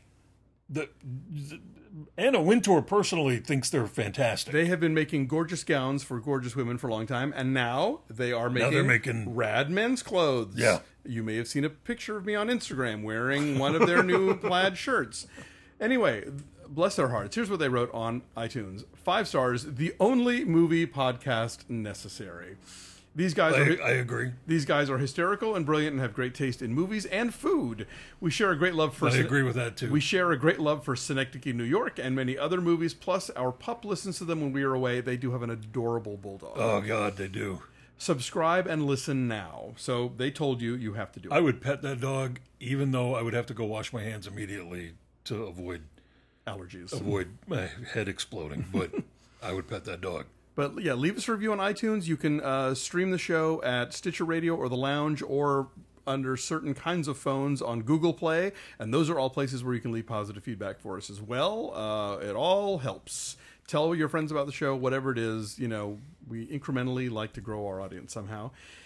A: Anna Wintour personally thinks they're fantastic.
B: They have been making gorgeous gowns for gorgeous women for a long time, and now they're making rad men's clothes.
A: Yeah.
B: You may have seen a picture of me on Instagram wearing one of their new plaid shirts. Anyway, bless their hearts. Here's what they wrote on iTunes. 5 stars, the only movie podcast necessary. These guys
A: I agree.
B: These guys are hysterical and brilliant and have great taste in movies and food. We share a great love for...
A: I agree with that, too.
B: We share a great love for Synecdoche, New York, and many other movies. Plus, our pup listens to them when we are away. They do have an adorable bulldog.
A: Oh, God, they do.
B: Subscribe and listen now. So they told you have to do it.
A: I would pet that dog, even though I would have to go wash my hands immediately to avoid...
B: allergies.
A: Avoid my head exploding. But I would pet that dog.
B: But yeah, leave us a review on iTunes. You can stream the show at Stitcher Radio or The Lounge, or under certain kinds of phones on Google Play. And those are all places where you can leave positive feedback for us as well. It all helps. Tell your friends about the show, whatever it is. You know, we incrementally like to grow our audience somehow.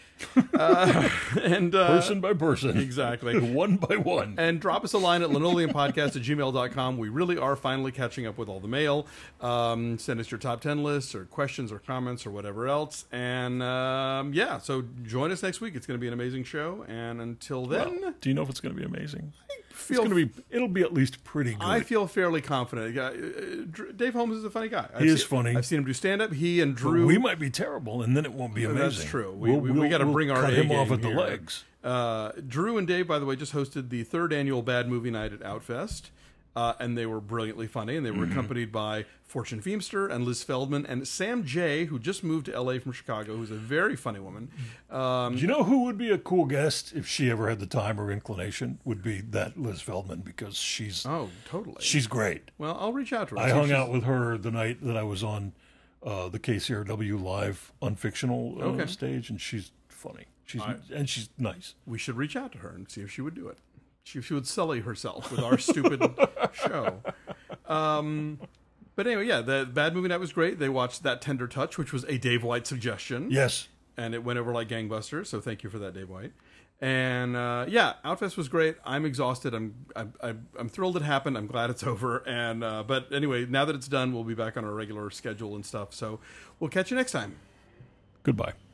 B: And
A: person by person.
B: Exactly.
A: One by one.
B: And drop us a line at linoleumpodcast@gmail.com. We really are finally catching up with all the mail. Send us your top 10 lists or questions or comments or whatever else. And so join us next week. It's going to be an amazing show. And until then...
A: Well, do you know if it's going to be amazing? It'll be at least pretty good.
B: I feel fairly confident. Dave Holmes is a funny guy.
A: He is funny.
B: I've seen him do stand-up. He and Drew...
A: But we might be terrible, and then it won't be amazing.
B: That's true. We got to bring our
A: cut him
B: A-game
A: off at the
B: here.
A: legs.
B: Drew and Dave, by the way, just hosted the 3rd annual Bad Movie Night at Outfest. And they were brilliantly funny, and they were accompanied by Fortune Feimster and Liz Feldman and Sam Jay, who just moved to L.A. from Chicago, who's a very funny woman.
A: Do you know who would be a cool guest if she ever had the time or inclination? Would be that Liz Feldman, because she's
B: totally
A: great.
B: Well, I'll reach out to her.
A: I hung out with her the night that I was on the KCRW Live Unfictional stage, and she's funny. She's nice.
B: We should reach out to her and see if she would do it. She would sully herself with our stupid show. But anyway, yeah, the Bad Movie Night was great. They watched That Tender Touch, which was a Dave White suggestion.
A: Yes.
B: And it went over like gangbusters, so thank you for that, Dave White. And Outfest was great. I'm exhausted. I'm thrilled it happened. I'm glad it's over. And but anyway, now that it's done, we'll be back on our regular schedule and stuff. So we'll catch you next time.
A: Goodbye.